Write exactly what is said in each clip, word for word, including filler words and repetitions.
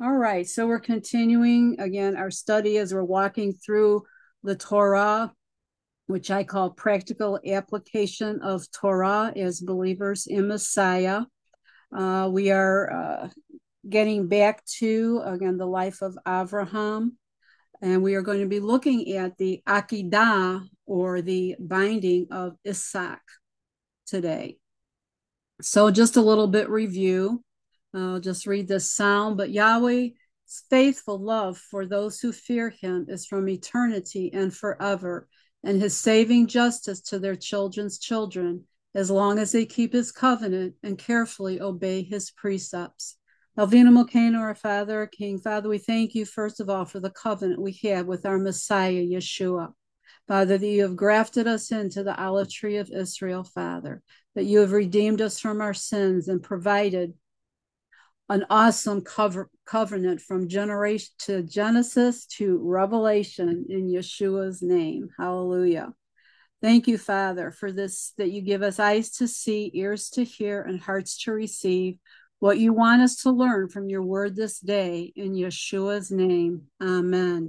All right, so we're continuing again our study as we're walking through the Torah, which I call practical application of Torah as believers in Messiah. Uh, we are uh, getting back to, again, the life of Avraham, and we are going to be looking at the Akedah, or the binding of Isaac, today. So just a little bit review. I'll just read this psalm. But Yahweh's faithful love for those who fear him is from eternity and forever, and his saving justice to their children's children, as long as they keep his covenant and carefully obey his precepts. Alvina Mulcaino, our Father, our King. Father, we thank you, first of all, for the covenant we have with our Messiah, Yeshua. Father, that you have grafted us into the olive tree of Israel, Father, that you have redeemed us from our sins and provided an awesome cover, covenant from generation to Genesis to Revelation in Yeshua's name. Hallelujah. Thank you, Father, for this, that you give us eyes to see, ears to hear, and hearts to receive what you want us to learn from your word this day in Yeshua's name. Amen.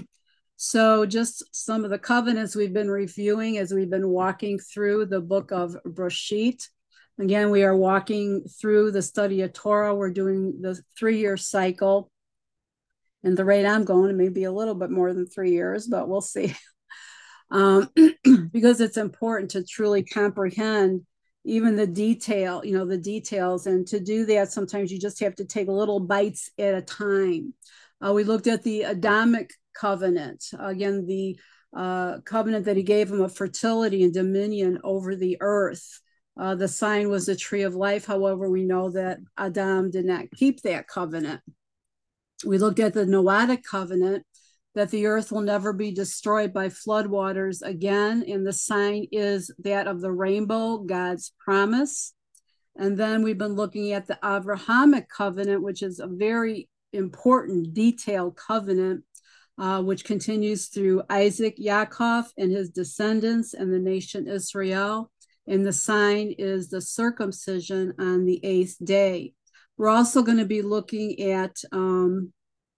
So just some of the covenants we've been reviewing as we've been walking through the book of Breshit. Again, we are walking through the study of Torah. We're doing the three-year cycle. And the rate I'm going, it may be a little bit more than three years, but we'll see. Um, because it's important to truly comprehend even the detail, you know, the details. And to do that, sometimes you just have to take little bites at a time. Uh, we looked at the Adamic covenant, again, the uh, covenant that he gave him of fertility and dominion over the earth. Uh, the sign was the tree of life. However, we know that Adam did not keep that covenant. We looked at the Noahic covenant, that the earth will never be destroyed by floodwaters again. And the sign is that of the rainbow, God's promise. And then we've been looking at the Avrahamic covenant, which is a very important, detailed covenant, uh, which continues through Isaac, Yaakov, and his descendants, and the nation Israel. And the sign is the circumcision on the eighth day. We're also going to be looking at, um,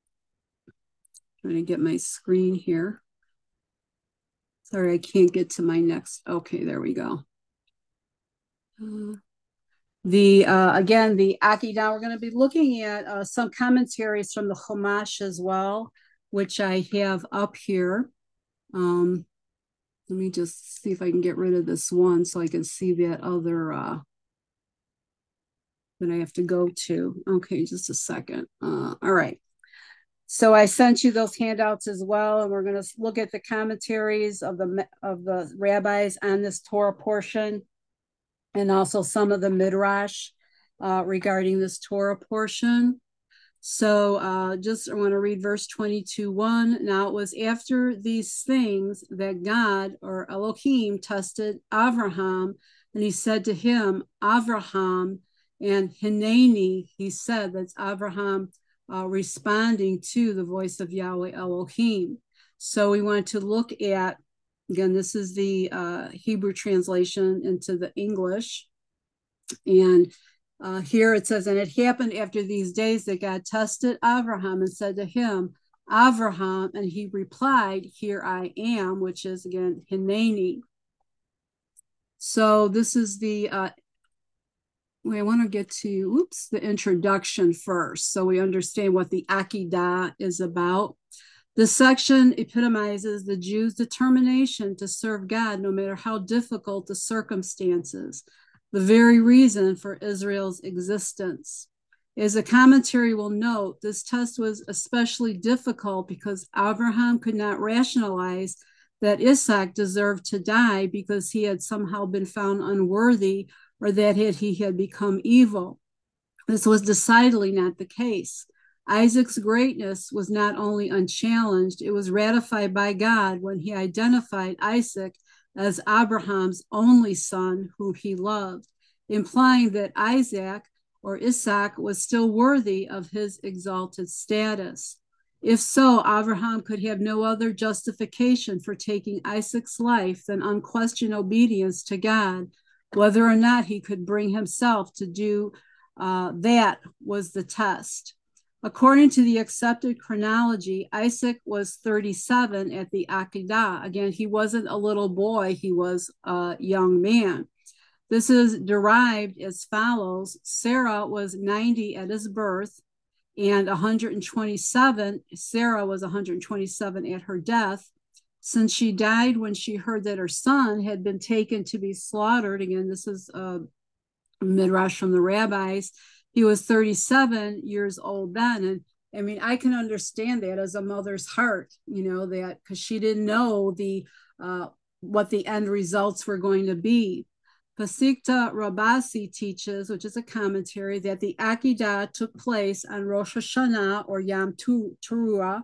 trying to get my screen here. Sorry, I can't get to my next. Okay, there we go. Uh, the uh, again, the Akedah, we're going to be looking at uh, some commentaries from the Chumash as well, which I have up here. Um, let me just see if I can get rid of this one so I can see that other uh, that I have to go to. Okay, just a second. Uh, all right. So I sent you those handouts as well, and we're going to look at the commentaries of the of the rabbis on this Torah portion, and also some of the midrash uh, regarding this Torah portion. So uh, just I want to read verse twenty-two, one. Now it was after these things that God, or Elohim, tested Avraham, and he said to him, Avraham, and Hineni, he said, that's Avraham uh, responding to the voice of Yahweh Elohim. So we want to look at, again, this is the uh, Hebrew translation into the English. And uh, here it says, and it happened after these days that God tested Avraham and said to him, Avraham, and he replied, here I am, which is, again, Hineni. So this is the, uh, I want to get to, oops, the introduction first, so we understand what the Akedah is about. This section epitomizes the Jews' determination to serve God no matter how difficult the circumstances, the very reason for Israel's existence. As a commentary will note, this test was especially difficult because Abraham could not rationalize that Isaac deserved to die because he had somehow been found unworthy, or that he had become evil. This was decidedly not the case. Isaac's greatness was not only unchallenged, it was ratified by God when he identified Isaac as Abraham's only son whom he loved, implying that Isaac, or Isaac, was still worthy of his exalted status. If so, Abraham could have no other justification for taking Isaac's life than unquestioned obedience to God. Whether or not he could bring himself to do uh, that was the test. According to the accepted chronology, Isaac was thirty-seven at the Akedah. Again, he wasn't a little boy, he was a young man. This is derived as follows. Sarah was ninety at his birth and one hundred twenty-seven. Sarah was one hundred twenty-seven at her death. Since she died when she heard that her son had been taken to be slaughtered, again, this is a midrash from the rabbis, he was thirty-seven years old then. And I mean, I can understand that as a mother's heart, you know, that because she didn't know the uh, what the end results were going to be. Pasikta Rabasi teaches, which is a commentary, that the Akedah took place on Rosh Hashanah or Yom Teruah.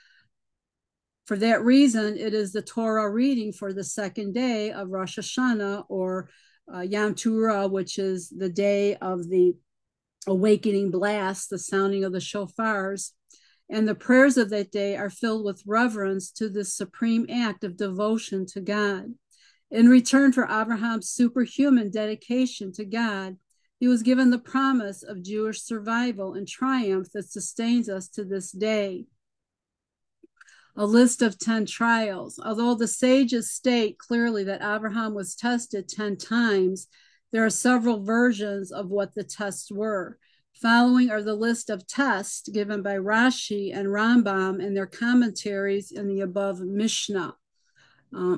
For that reason, it is the Torah reading for the second day of Rosh Hashanah or uh, Yom Teruah, which is the day of the awakening blast, the sounding of the shofars. And the prayers of that day are filled with reverence to this supreme act of devotion to God. In return for Abraham's superhuman dedication to God, he was given the promise of Jewish survival and triumph that sustains us to this day. A list of ten trials. Although the sages state clearly that Abraham was tested ten times, there are several versions of what the tests were. Following are the list of tests given by Rashi and Rambam in their commentaries in the above Mishnah. Um,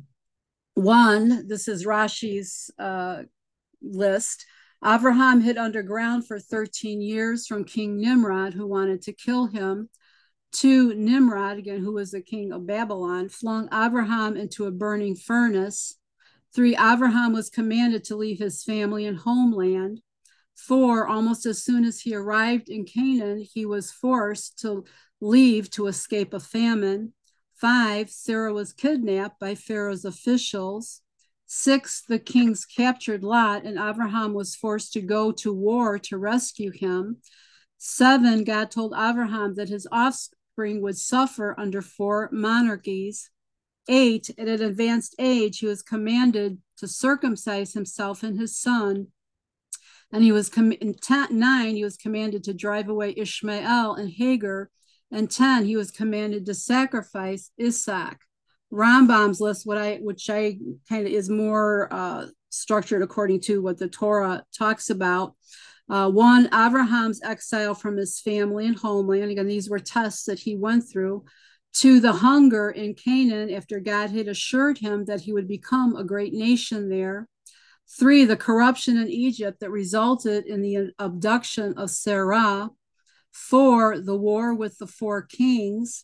one, this is Rashi's uh, list. Abraham hid underground for thirteen years from King Nimrod, who wanted to kill him. Two, Nimrod, again, who was the king of Babylon, flung Abraham into a burning furnace. Three, Abraham was commanded to leave his family and homeland. Four, almost as soon as he arrived in Canaan, he was forced to leave to escape a famine. Five, Sarah was kidnapped by Pharaoh's officials. Six, the kings captured Lot, and Abraham was forced to go to war to rescue him. Seven, God told Abraham that his offspring would suffer under four monarchies. Eight, at an advanced age, he was commanded to circumcise himself and his son. And he was, com- in ten, nine, he was commanded to drive away Ishmael and Hagar. And ten, he was commanded to sacrifice Isaac. Rambam's list, what I, which I kind of is more uh, structured according to what the Torah talks about. Uh, one, Abraham's exile from his family and homeland. Again, these were tests that he went through. Two, the hunger in Canaan after God had assured him that he would become a great nation there. Three, the corruption in Egypt that resulted in the abduction of Sarah. Four, the war with the four kings.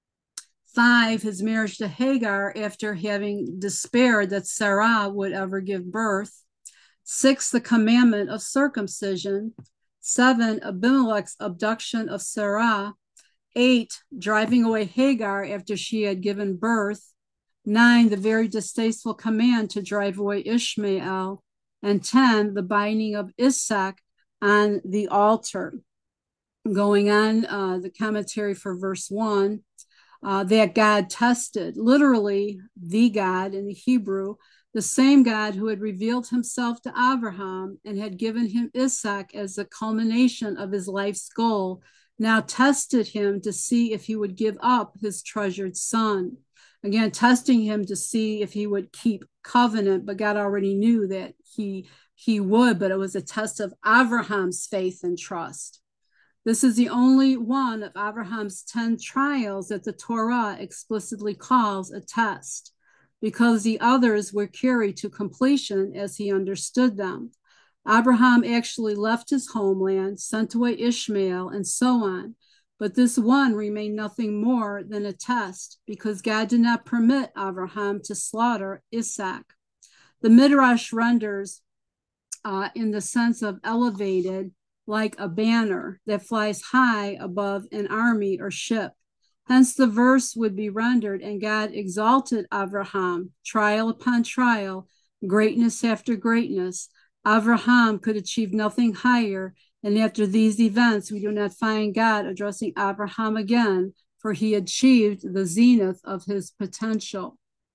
Five, his marriage to Hagar after having despaired that Sarah would ever give birth. Six, the commandment of circumcision. Seven, Abimelech's abduction of Sarah. Eight, driving away Hagar after she had given birth. Nine, the very distasteful command to drive away Ishmael. And ten, the binding of Isaac on the altar. Going on, uh, the commentary for verse one, uh, that God tested, literally the God in the Hebrew, the same God who had revealed himself to Abraham and had given him Isaac as the culmination of his life's goal, now tested him to see if he would give up his treasured son. Again, testing him to see if he would keep covenant, but God already knew that he, he would, but it was a test of Abraham's faith and trust. This is the only one of Abraham's ten trials that the Torah explicitly calls a test, because the others were carried to completion as he understood them. Abraham actually left his homeland, sent away Ishmael, and so on. But this one remained nothing more than a test, because God did not permit Abraham to slaughter Isaac. The Midrash renders uh, in the sense of elevated, like a banner that flies high above an army or ship. Hence the verse would be rendered, and God exalted Abraham, trial upon trial, greatness after greatness. Abraham could achieve nothing higher, and after these events, we do not find God addressing Abraham again, for he achieved the zenith of his potential.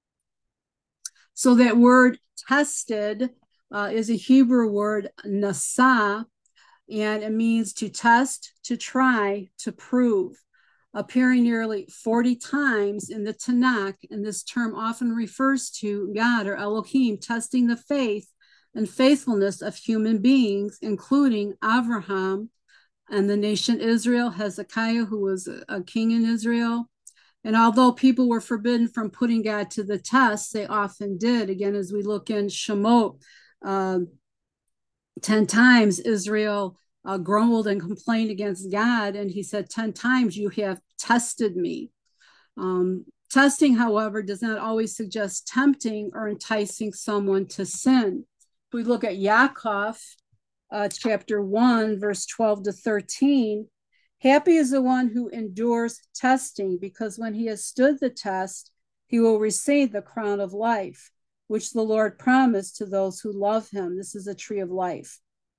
So that word tested uh, is a Hebrew word, nasa, and it means to test, to try, to prove. Appearing nearly forty times in the Tanakh, and this term often refers to God or Elohim testing the faith and faithfulness of human beings, including Abraham and the nation Israel, Hezekiah, who was a king in Israel. And although people were forbidden from putting God to the test, they often did. Again, as we look in Shemot, uh, ten times Israel uh, grumbled and complained against God, and he said, ten times you have tested me. Um, testing, however, does not always suggest tempting or enticing someone to sin. If we look at Yaakov, uh, chapter one, verse twelve to thirteen, happy is the one who endures testing, because when he has stood the test, he will receive the crown of life, which the Lord promised to those who love him. This is a tree of life.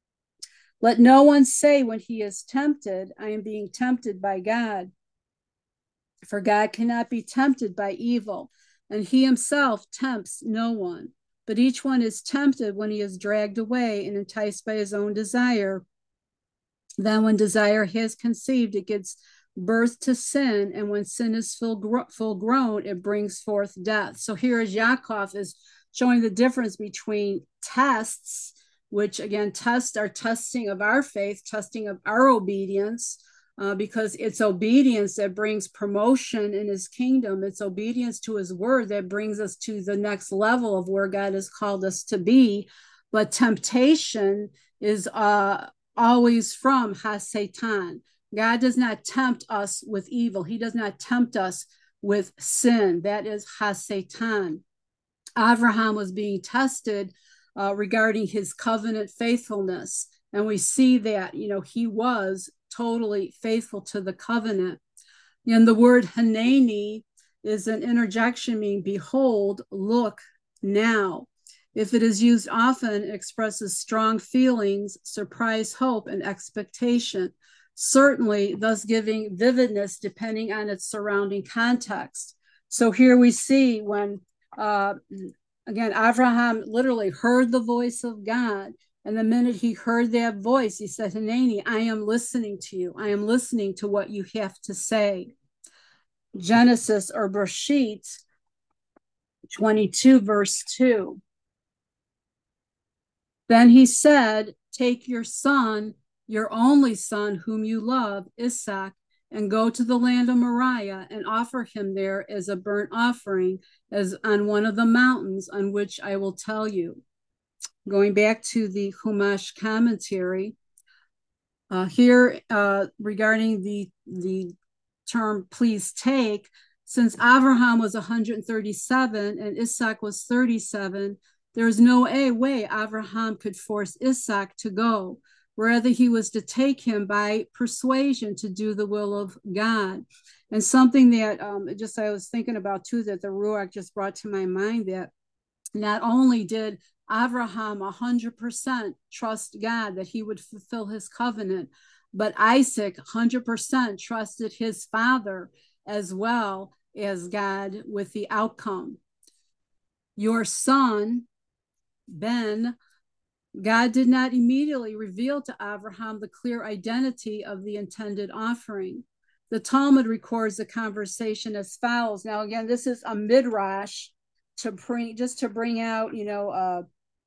Let no one say when he is tempted, I am being tempted by God. For God cannot be tempted by evil, and he himself tempts no one. But each one is tempted when he is dragged away and enticed by his own desire. Then when desire has conceived, it gives birth to sin, and when sin is full, gro- full grown, it brings forth death. So here is Yaakov is showing the difference between tests, which again, tests are testing of our faith, testing of our obedience, uh, because it's obedience that brings promotion in his kingdom. It's obedience to his word that brings us to the next level of where God has called us to be. But temptation is uh, always from Ha-Satan. God does not tempt us with evil. He does not tempt us with sin. That is Ha-Satan. Abraham was being tested uh, regarding his covenant faithfulness. And we see that, you know, he was totally faithful to the covenant. And the word Hanani is an interjection meaning behold, look, now. If it is used often, it expresses strong feelings, surprise, hope, and expectation, certainly thus giving vividness depending on its surrounding context. So here we see when, uh, again, Abraham literally heard the voice of God. And the minute he heard that voice, he said, Hanani, I am listening to you. I am listening to what you have to say. Genesis or Bereshit twenty-two, verse two. Then he said, take your son, your only son, whom you love, Isaac, and go to the land of Moriah and offer him there as a burnt offering, as on one of the mountains on which I will tell you. Going back to the Chumash commentary, uh, here uh, regarding the, the term please take, since Abraham was one hundred thirty-seven and Isaac was thirty-seven, there is no a way Abraham could force Isaac to go. Rather, he was to take him by persuasion to do the will of God. And something that um, just I was thinking about too, that the Ruach just brought to my mind, that not only did Abraham one hundred percent trust God that he would fulfill his covenant, but Isaac one hundred percent trusted his father as well as God with the outcome. Your son, Ben, God did not immediately reveal to Abraham the clear identity of the intended offering. The Talmud records the conversation as follows. Now, again, this is a midrash to bring, just to bring out, you know, uh,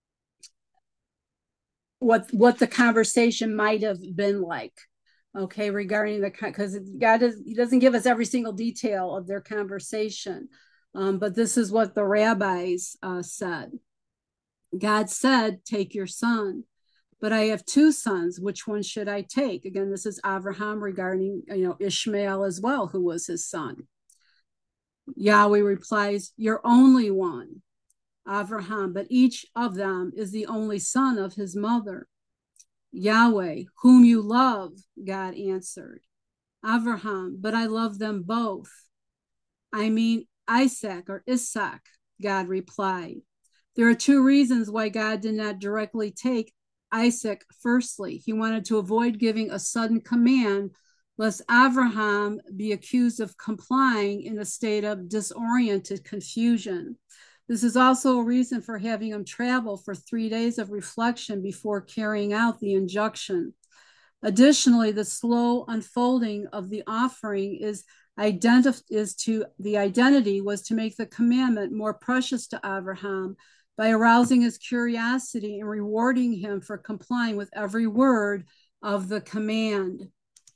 what what the conversation might have been like, okay, regarding the, because God does, he doesn't give us every single detail of their conversation, um, but this is what the rabbis uh, said. God said, take your son, but I have two sons. Which one should I take? Again, this is Abraham regarding, you know, Ishmael as well, who was his son. Yahweh replies, your only one, Abraham, but each of them is the only son of his mother. Yahweh, whom you love, God answered. Abraham, but I love them both. I mean Isaac or Isaac, God replied. There are two reasons why God did not directly take Isaac. Firstly, he wanted to avoid giving a sudden command, lest Abraham be accused of complying in a state of disoriented confusion. This is also a reason for having him travel for three days of reflection before carrying out the injunction. Additionally, the slow unfolding of the offering is identif- is to the identity was to make the commandment more precious to Abraham by arousing his curiosity and rewarding him for complying with every word of the command.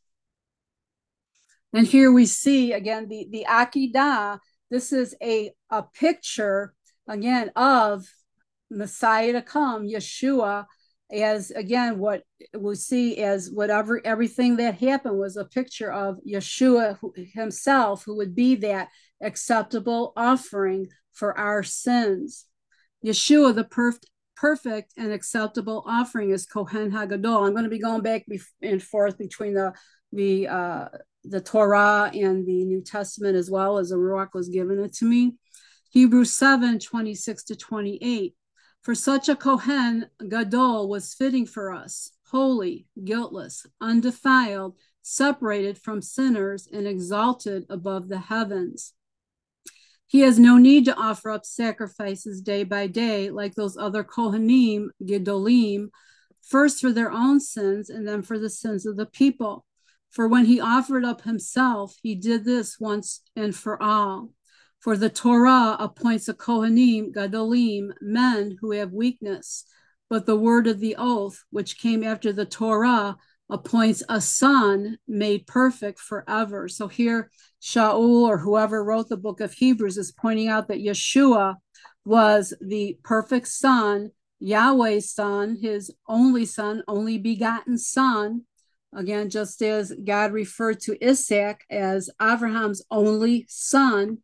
And here we see again the, the Akedah. This is a, a picture again of Messiah to come, Yeshua, as again what we see as whatever everything that happened was a picture of Yeshua himself, who would be that acceptable offering for our sins. Yeshua, the perfect perfect and acceptable offering, is Kohen Hagadol. I'm going to be going back and forth between the the uh, the Torah and the New Testament as well, as the Ruach was given it to me. Hebrews seven, twenty-six to twenty-eight. For such a Kohen Gadol was fitting for us, holy, guiltless, undefiled, separated from sinners, and exalted above the heavens. He has no need to offer up sacrifices day by day like those other Kohanim, Gedolim, first for their own sins and then for the sins of the people. For when he offered up himself, he did this once and for all. For the Torah appoints a Kohanim, Gadolim, men who have weakness. But the word of the oath, which came after the Torah, appoints a son made perfect forever. So here, Shaul, or whoever wrote the book of Hebrews, is pointing out that Yeshua was the perfect son, Yahweh's son, his only son, only begotten son. Again, just as God referred to Isaac as Abraham's only son.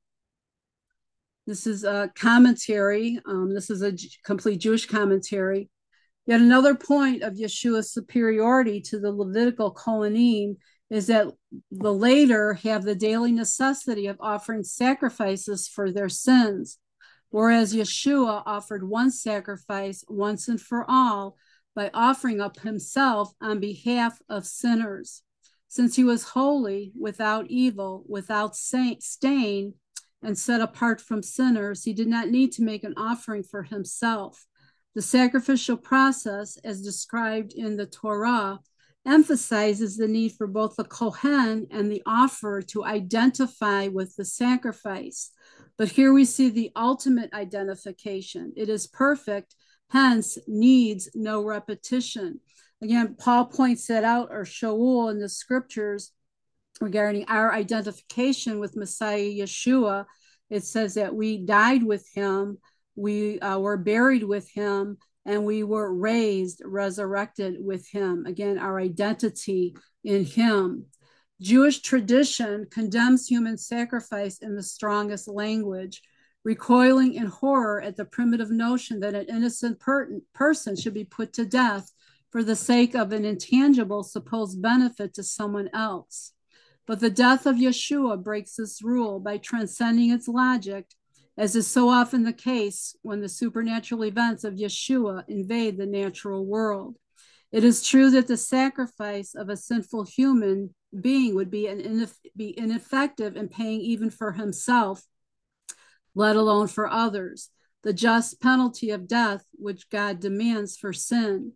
This is a commentary. Um, this is a complete Jewish commentary. Yet another point of Yeshua's superiority to the Levitical Kohanim is that the later have the daily necessity of offering sacrifices for their sins, whereas Yeshua offered one sacrifice once and for all by offering up himself on behalf of sinners. Since he was holy, without evil, without stain, and set apart from sinners, he did not need to make an offering for himself. The sacrificial process, as described in the Torah, emphasizes the need for both the Kohen and the offerer to identify with the sacrifice. But here we see the ultimate identification. It is perfect, hence needs no repetition. Again, Paul points that out, or Shaul, in the scriptures regarding our identification with Messiah Yeshua. It says that we died with him, we uh, were buried with him, and we were raised, resurrected with him. Again, our identity in him. Jewish tradition condemns human sacrifice in the strongest language, recoiling in horror at the primitive notion that an innocent per- person should be put to death for the sake of an intangible supposed benefit to someone else. But the death of Yeshua breaks this rule by transcending its logic, as is so often the case when the supernatural events of Yeshua invade the natural world. It is true that the sacrifice of a sinful human being would be, an ineff- be ineffective in paying even for himself, let alone for others, the just penalty of death which God demands for sin.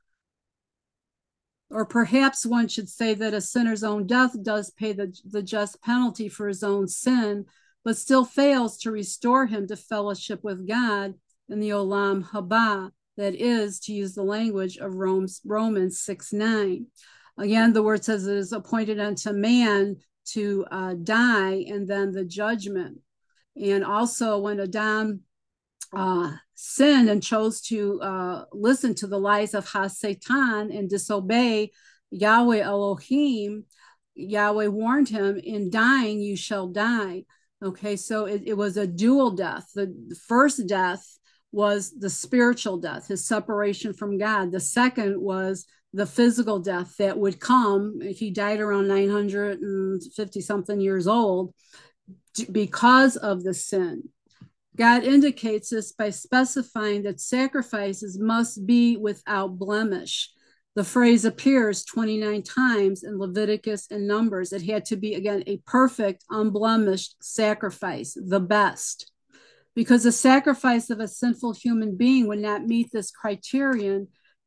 Or perhaps one should say that a sinner's own death does pay the, the just penalty for his own sin, but still fails to restore him to fellowship with God in the Olam Haba. That is, to use the language of Romans, Romans six nine. Again, the word says it is appointed unto man to uh, die and then the judgment. And also when Adam uh, sinned and chose to uh, listen to the lies of Ha-Satan and disobey Yahweh Elohim, Yahweh warned him, in dying you shall die. Okay, so it, it was a dual death. The, the first death was the spiritual death, his separation from God. The second was the physical death that would come. He died around nine hundred fifty something years old because of the sin. God indicates this by specifying that sacrifices must be without blemish. The phrase appears twenty-nine times in Leviticus and Numbers. It had to be, again, a perfect, unblemished sacrifice, the best. Because the sacrifice of a sinful human being would not meet this criterion,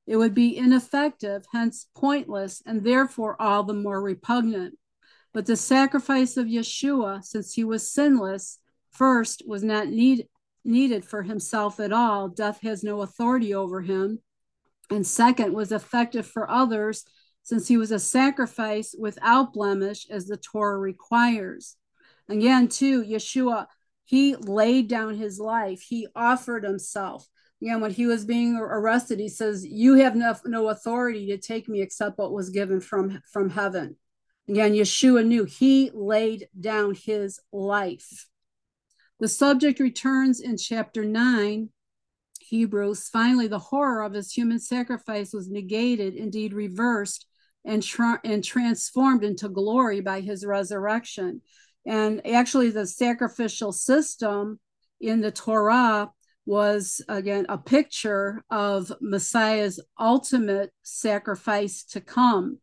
It would be ineffective, hence pointless, and therefore all the more repugnant. But the sacrifice of Yeshua, since he was sinless, first was not need, needed for himself at all. Death has no authority over him. And second, was effective for others, since he was a sacrifice without blemish, as the Torah requires. Again, too, Yeshua, he laid down his life. He offered himself. Again, when he was being arrested, he says, you have no, no authority to take me except what was given from, from heaven. Again, Yeshua knew he laid down his life. The subject returns in chapter nine, Hebrews. Finally, the horror of his human sacrifice was negated, indeed reversed, and, tra- and transformed into glory by his resurrection. And actually, the sacrificial system in the Torah was, again, a picture of Messiah's ultimate sacrifice to come.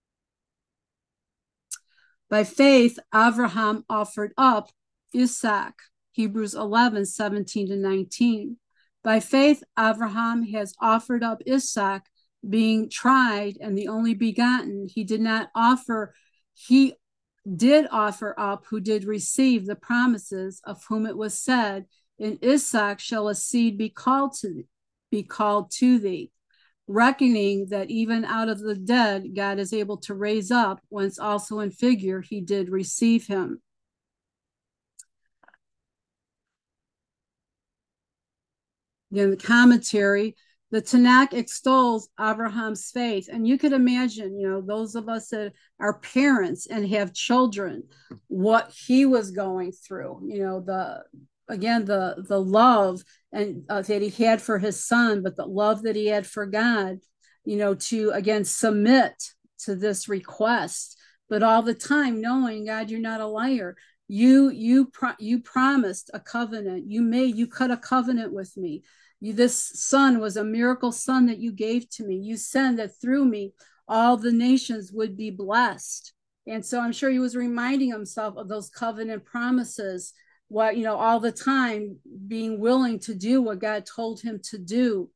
By faith, Abraham offered up Isaac, Hebrews eleven, seventeen to nineteen. By faith, Abraham has offered up Isaac, being tried and the only begotten. He did not offer, he did offer up who did receive the promises, of whom it was said, in Isaac shall a seed be called to be called to thee, reckoning that even out of the dead God is able to raise up, whence also in figure he did receive him. In the commentary, the Tanakh extols Abraham's faith. And you could imagine, you know, those of us that are parents and have children, what he was going through, you know, the, again, the, the love and uh, that he had for his son, but the love that he had for God, you know, to, again, submit to this request, but all the time knowing, God, you're not a liar. You, you, pro- you promised a covenant. You made, you cut a covenant with me. You, this son was a miracle son that you gave to me. You said that through me, all the nations would be blessed. And so I'm sure he was reminding himself of those covenant promises, what, you know, all the time being willing to do what God told him to do.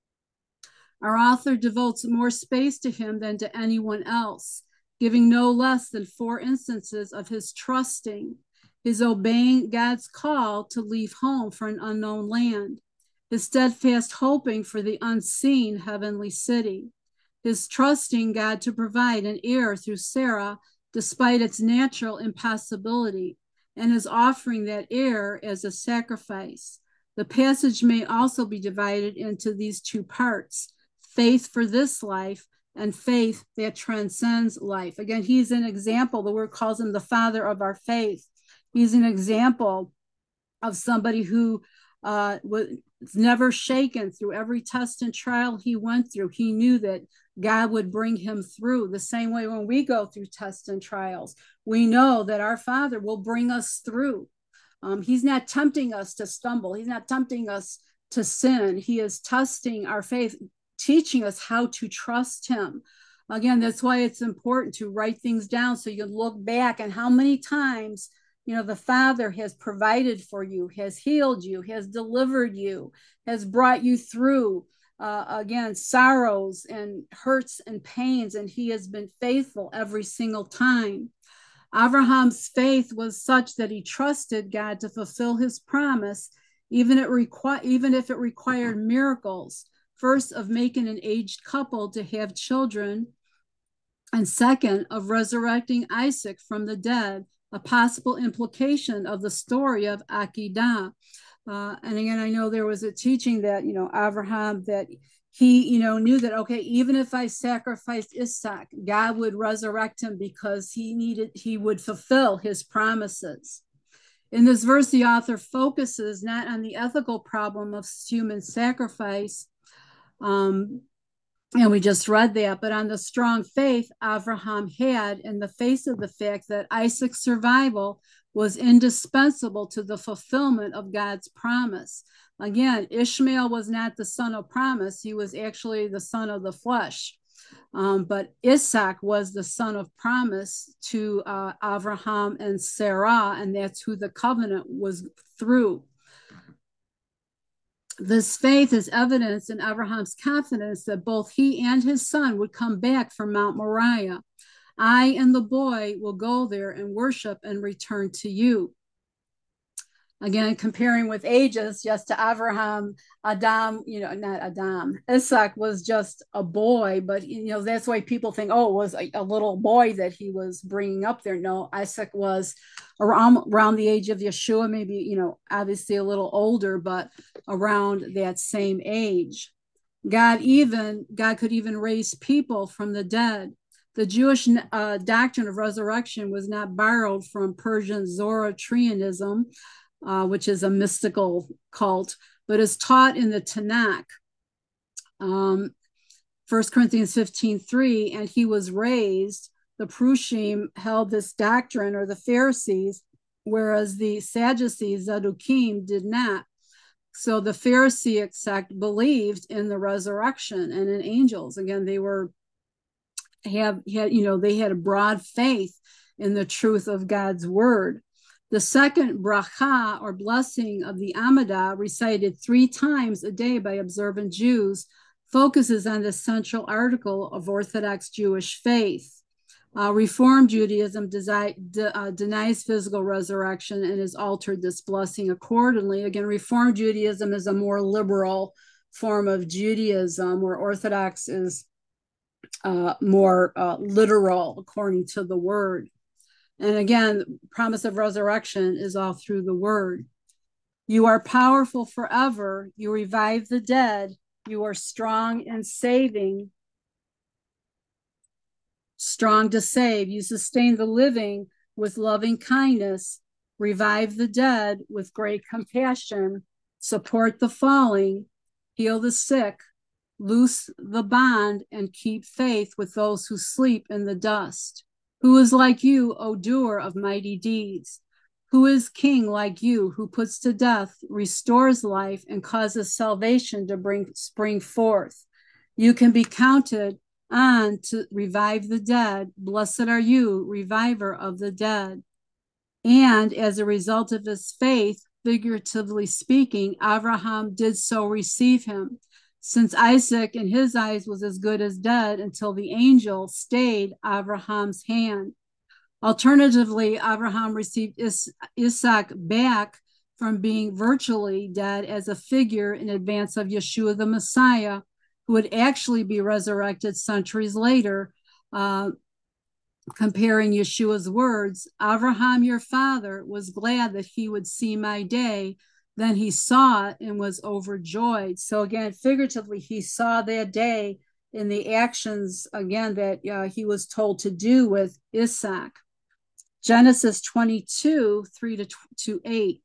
Our author devotes more space to him than to anyone else, giving no less than four instances of his trusting, his obeying God's call to leave home for an unknown land, his steadfast hoping for the unseen heavenly city, his trusting God to provide an heir through Sarah despite its natural impossibility, and his offering that heir as a sacrifice. The passage may also be divided into these two parts: faith for this life and faith that transcends life. Again, he's an example. The word calls him the father of our faith. He's an example of somebody who uh, was never shaken through every test and trial he went through. He knew that God would bring him through. The same way when we go through tests and trials, we know that our Father will bring us through. Um, he's not tempting us to stumble. He's not tempting us to sin. He is testing our faith, teaching us how to trust him. Again, that's why it's important to write things down so you can look back and how many times, you know, the Father has provided for you, has healed you, has delivered you, has brought you through, uh, again, sorrows and hurts and pains, and he has been faithful every single time. Abraham's faith was such that he trusted God to fulfill his promise, even, it requ- even if it required miracles, first of making an aged couple to have children, and second, of resurrecting Isaac from the dead, a possible implication of the story of Akedah. Uh, and again, I know there was a teaching that, you know, Abraham, that he, you know, knew that, okay, even if I sacrificed Isaac, God would resurrect him because he needed, he would fulfill his promises. In this verse, the author focuses not on the ethical problem of human sacrifice, um, and we just read that, but on the strong faith Abraham had in the face of the fact that Isaac's survival was indispensable to the fulfillment of God's promise. Again, Ishmael was not the son of promise. He was actually the son of the flesh. Um, but Isaac was the son of promise to uh, Abraham and Sarah, and that's who the covenant was through. This faith is evidence in Abraham's confidence that both he and his son would come back from Mount Moriah. I and the boy will go there and worship and return to you. Again, comparing with ages, just to Abraham, Adam, you know, not Adam, Isaac was just a boy, but, you know, that's why people think, oh, it was a, a little boy that he was bringing up there. No, Isaac was around, around the age of Yeshua, maybe, you know, obviously a little older, but around that same age. God even, God could even raise people from the dead. The Jewish uh, doctrine of resurrection was not borrowed from Persian Zoroastrianism, Uh, which is a mystical cult, but is taught in the Tanakh. Um, First Corinthians fifteen three, and he was raised. The Prushim held this doctrine, or the Pharisees, whereas the Sadducees, Zadukim, did not. So the Pharisaic sect believed in the resurrection and in angels. Again, they were have had, you know, they had a broad faith in the truth of God's word. The second bracha, or blessing, of the Amidah, recited three times a day by observant Jews, focuses on the central article of Orthodox Jewish faith. Uh, Reform Judaism desi- de- uh, denies physical resurrection and has altered this blessing accordingly. Again, Reform Judaism is a more liberal form of Judaism, where Orthodox is uh, more uh, literal according to the word. And again, promise of resurrection is all through the word. You are powerful forever. You revive the dead. You are strong and saving, strong to save. You sustain the living with loving kindness, revive the dead with great compassion, support the falling, heal the sick, loose the bond, and keep faith with those who sleep in the dust. Who is like you, O doer of mighty deeds? Who is king like you, who puts to death, restores life, and causes salvation to bring spring forth? You can be counted on to revive the dead. Blessed are you, reviver of the dead. And as a result of his faith, figuratively speaking, Abraham did so receive him, since Isaac in his eyes was as good as dead until the angel stayed Abraham's hand. Alternatively, Abraham received Is- Isaac back from being virtually dead as a figure in advance of Yeshua the Messiah, who would actually be resurrected centuries later. Uh, comparing Yeshua's words, Abraham, your father, was glad that he would see my day. Then he saw it and was overjoyed. So again, figuratively, he saw that day in the actions, again, that uh, he was told to do with Isaac. Genesis twenty-two, three to, to eight.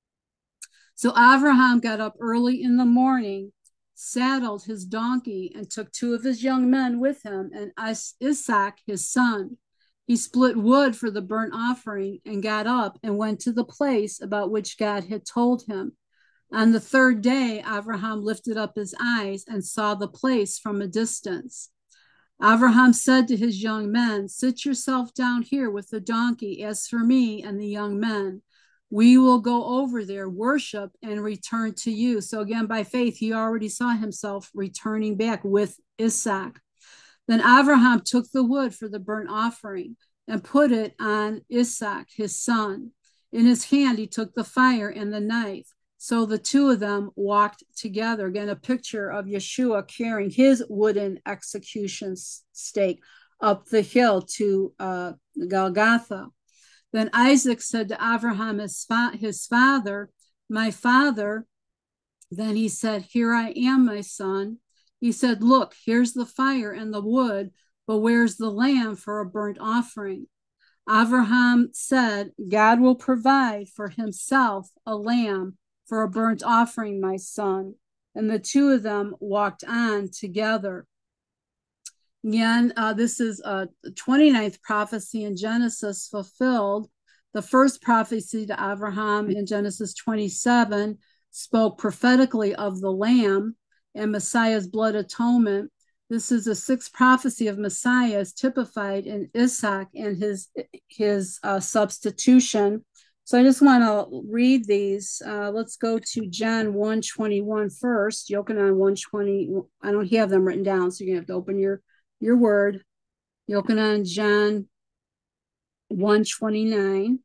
So Abraham got up early in the morning, saddled his donkey, and took two of his young men with him, and Isaac, his son. He split wood for the burnt offering and got up and went to the place about which God had told him. On the third day, Abraham lifted up his eyes and saw the place from a distance. Abraham said to his young men, sit yourself down here with the donkey. As for me and the young men, we will go over there, worship, and return to you. So again, by faith, he already saw himself returning back with Isaac. Then Abraham took the wood for the burnt offering and put it on Isaac, his son. In his hand, he took the fire and the knife. So the two of them walked together. Again, a picture of Yeshua carrying his wooden execution stake up the hill to uh, Golgotha. Then Isaac said to Abraham, his, fa- his father, my father. Then he said, here I am, my son. He said, look, here's the fire and the wood, but where's the lamb for a burnt offering? Abraham said, God will provide for himself a lamb for a burnt offering, my son. And the two of them walked on together. Again, uh, this is a twenty-ninth prophecy in Genesis fulfilled. The first prophecy to Abraham in Genesis twenty-seven spoke prophetically of the Lamb and Messiah's blood atonement. This is the sixth prophecy of Messiah, as typified in Isaac and his, his uh, substitution So I just want to read these. Uh, let's go to John one twenty-one first. Yochanan one twenty. I don't have them written down, so you're going to have to open your, your word. Yochanan, John one twenty-nine.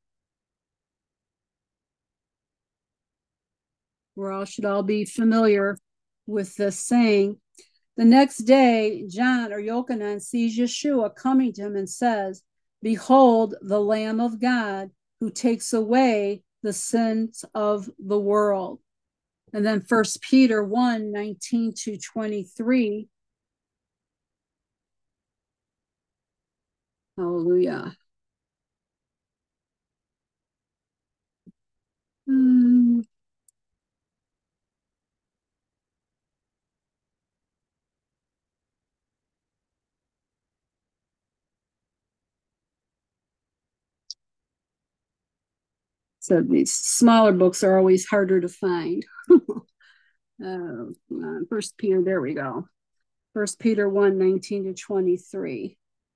We all should all be familiar with this saying. The next day, John or Yochanan sees Yeshua coming to him and says, "Behold, the Lamb of God who takes away the sins of the world." And then First Peter one nineteen to twenty-three. Hallelujah. Hmm. So these smaller books are always harder to find. uh, First Peter, there we go. First Peter one nineteen to twenty-three.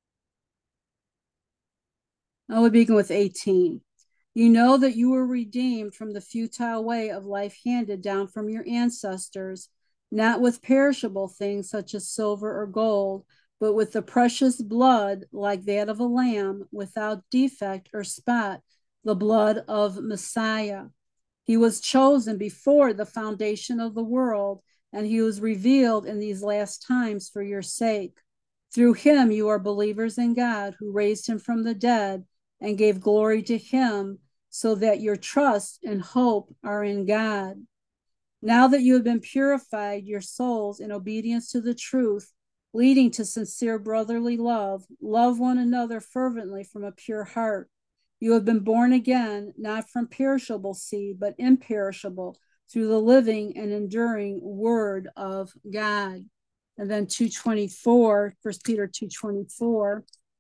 I will begin with eighteen. You know that you were redeemed from the futile way of life handed down from your ancestors, not with perishable things such as silver or gold, but with the precious blood like that of a lamb without defect or spot, the blood of Messiah. He was chosen before the foundation of the world, and he was revealed in these last times for your sake. Through him, you are believers in God, who raised him from the dead and gave glory to him, so that your trust and hope are in God. Now that you have been purified, your souls in obedience to the truth, leading to sincere brotherly love, love one another fervently from a pure heart. You have been born again, not from perishable seed, but imperishable, through the living and enduring word of God. And then two twenty-four, First Peter two twenty-four.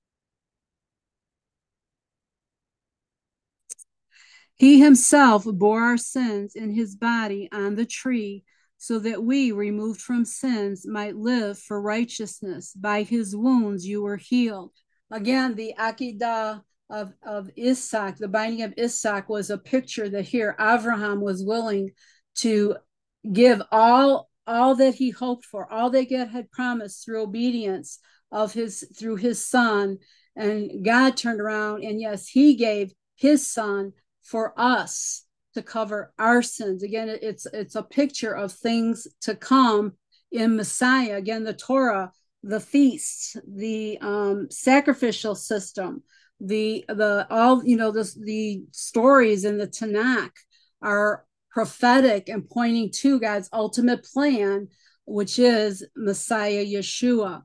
He himself bore our sins in his body on the tree, so that we, removed from sins, might live for righteousness. By his wounds you were healed. Again, the Akedah of, of Isaac, the binding of Isaac, was a picture that here Abraham was willing to give all all that he hoped for, all that God had promised through obedience of his through his son. And God turned around and yes, he gave his son for us to cover our sins. Again, it's it's a picture of things to come in Messiah. Again, the Torah, the feasts, the um, sacrificial system, the the all you know the the stories in the Tanakh are prophetic and pointing to God's ultimate plan, which is Messiah Yeshua.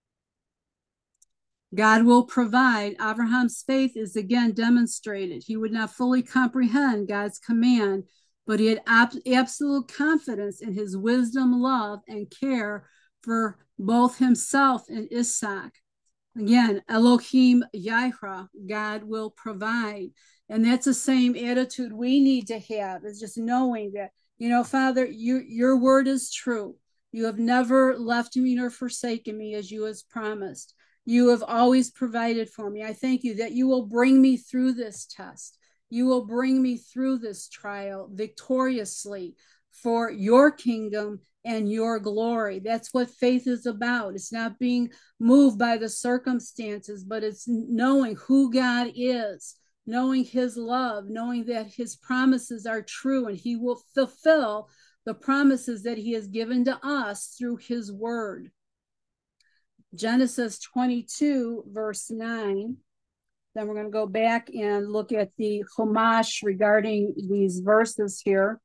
God will provide. Abraham's faith is again demonstrated. He would not fully comprehend God's command, but he had ab- absolute confidence in his wisdom, love, and care for both himself and Isaac. Again, Elohim Yahweh, God will provide. And that's the same attitude we need to have, is just knowing that, you know, Father, you, your word is true. You have never left me nor forsaken me, as you have promised. You have always provided for me. I thank you that you will bring me through this test. You will bring me through this trial victoriously for your kingdom and your glory. That's what faith is about. It's not being moved by the circumstances, but it's knowing who God is, knowing his love, knowing that his promises are true and he will fulfill the promises that he has given to us through his word. Genesis twenty-two, verse nine. Then we're going to go back and look at the Chumash regarding these verses here.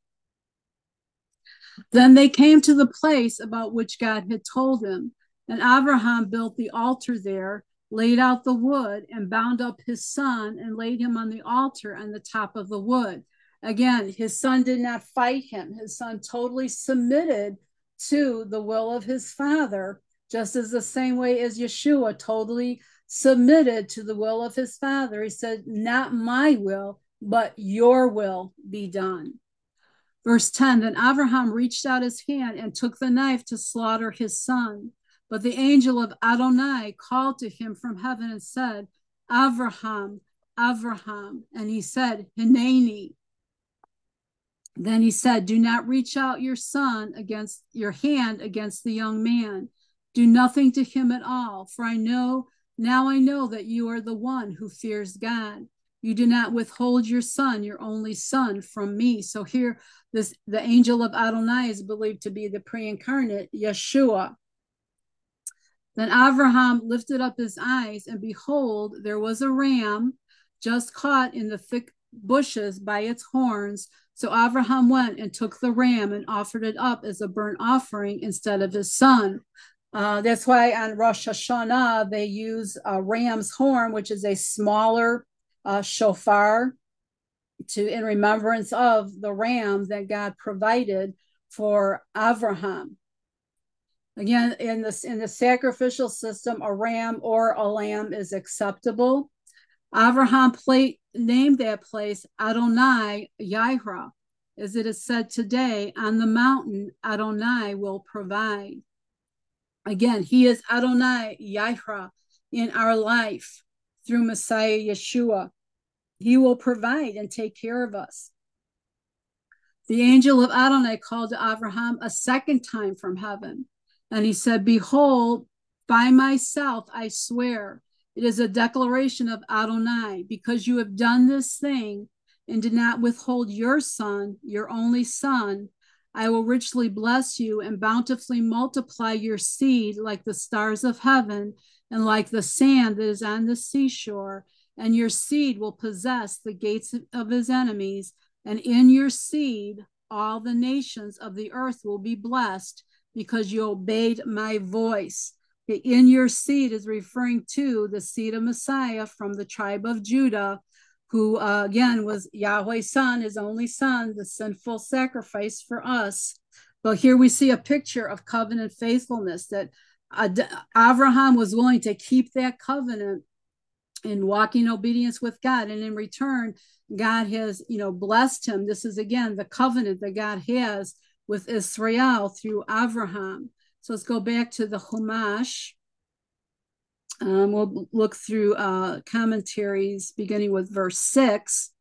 Then they came to the place about which God had told him, and Abraham built the altar there, laid out the wood, and bound up his son and laid him on the altar on the top of the wood. Again, his son did not fight him. His son totally submitted to the will of his father, just as the same way as Yeshua totally submitted to the will of his father. He said, not my will, but your will be done. Verse ten, then Abraham reached out his hand and took the knife to slaughter his son. But the angel of Adonai called to him from heaven and said, Abraham, Avraham, and he said, Hineni. Then he said, do not reach out your son against your hand against the young man. Do nothing to him at all, for I know, now I know that you are the one who fears God. You do not withhold your son, your only son, from me. So here, this the angel of Adonai is believed to be the pre-incarnate Yeshua. Then Avraham lifted up his eyes, and behold, there was a ram just caught in the thick bushes by its horns. So Avraham went and took the ram and offered it up as a burnt offering instead of his son. Uh, that's why on Rosh Hashanah they use a ram's horn, which is a smaller uh, shofar, to in remembrance of the ram that God provided for Avraham. Again, in this in the sacrificial system, a ram or a lamb is acceptable. Avraham plate, named that place Adonai Yireh, as it is said today, on the mountain Adonai will provide. Again, he is Adonai Yireh in our life through Messiah Yeshua. He will provide and take care of us. The angel of Adonai called to Avraham a second time from heaven, and he said, behold, by myself I swear, it is a declaration of Adonai, because you have done this thing and did not withhold your son, your only son, I will richly bless you and bountifully multiply your seed like the stars of heaven and like the sand that is on the seashore. And your seed will possess the gates of his enemies. And in your seed, all the nations of the earth will be blessed because you obeyed my voice. In your seed is referring to the seed of Messiah from the tribe of Judah, who uh, again was Yahweh's son, his only son, the sinful sacrifice for us. But here we see a picture of covenant faithfulness, that uh, Abraham was willing to keep that covenant in walking obedience with God. And in return, God has, you know, blessed him. This is, again, the covenant that God has with Israel through Abraham. So let's go back to the Chumash. Um, we'll look through uh, commentaries beginning with verse six.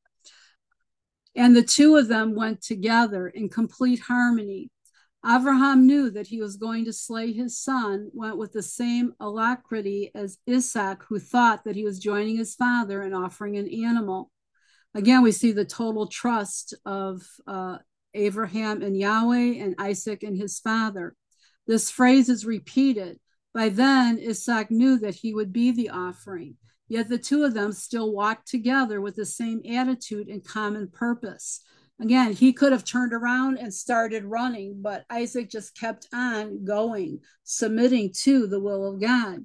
And the two of them went together in complete harmony. Avraham knew that he was going to slay his son, went with the same alacrity as Isaac, who thought that he was joining his father and offering an animal. Again, we see the total trust of uh, Abraham and Yahweh, and Isaac and his father. This phrase is repeated. By then, Isaac knew that he would be the offering, yet the two of them still walked together with the same attitude and common purpose. Again, he could have turned around and started running, but Isaac just kept on going, submitting to the will of God.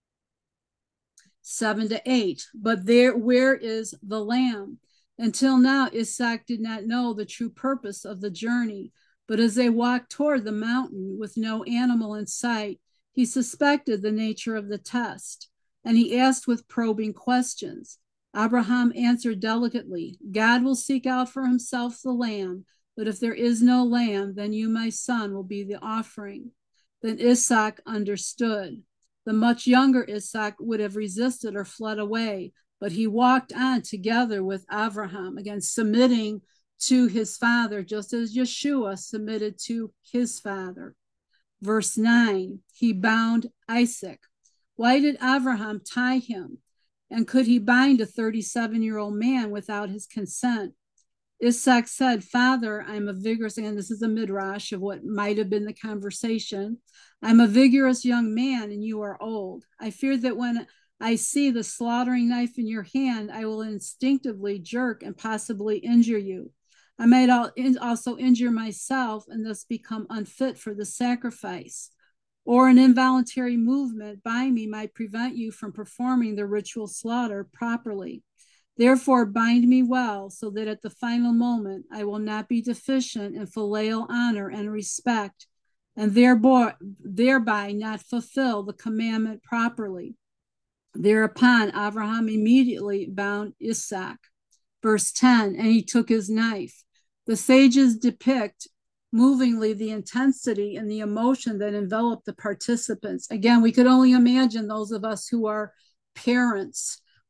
Seven to eight. But there, where is the lamb? Until now, Isaac did not know the true purpose of the journey, but as they walked toward the mountain with no animal in sight, he suspected the nature of the test, and he asked with probing questions. Abraham answered delicately, God will seek out for himself the lamb, but if there is no lamb, then you, my son, will be the offering. Then Isaac understood. The much younger Isaac would have resisted or fled away, but he walked on together with Abraham, again submitting to his father, just as Yeshua submitted to his father. Verse nine, he bound Isaac. Why did Abraham tie him? And could he bind a thirty-seven-year-old man without his consent? Isaac said, Father, I'm a vigorous, and this is a midrash of what might have been the conversation. I'm a vigorous young man, and you are old. I fear that when I see the slaughtering knife in your hand, I will instinctively jerk and possibly injure you. I might also injure myself and thus become unfit for the sacrifice. Or an involuntary movement by me might prevent you from performing the ritual slaughter properly. Therefore, bind me well, so that at the final moment I will not be deficient in filial honor and respect, and thereby, thereby not fulfill the commandment properly. Thereupon, Abraham immediately bound Isaac. Verse ten, and he took his knife. The sages depict movingly the intensity and the emotion that enveloped the participants. Again, we could only imagine those of us who are parents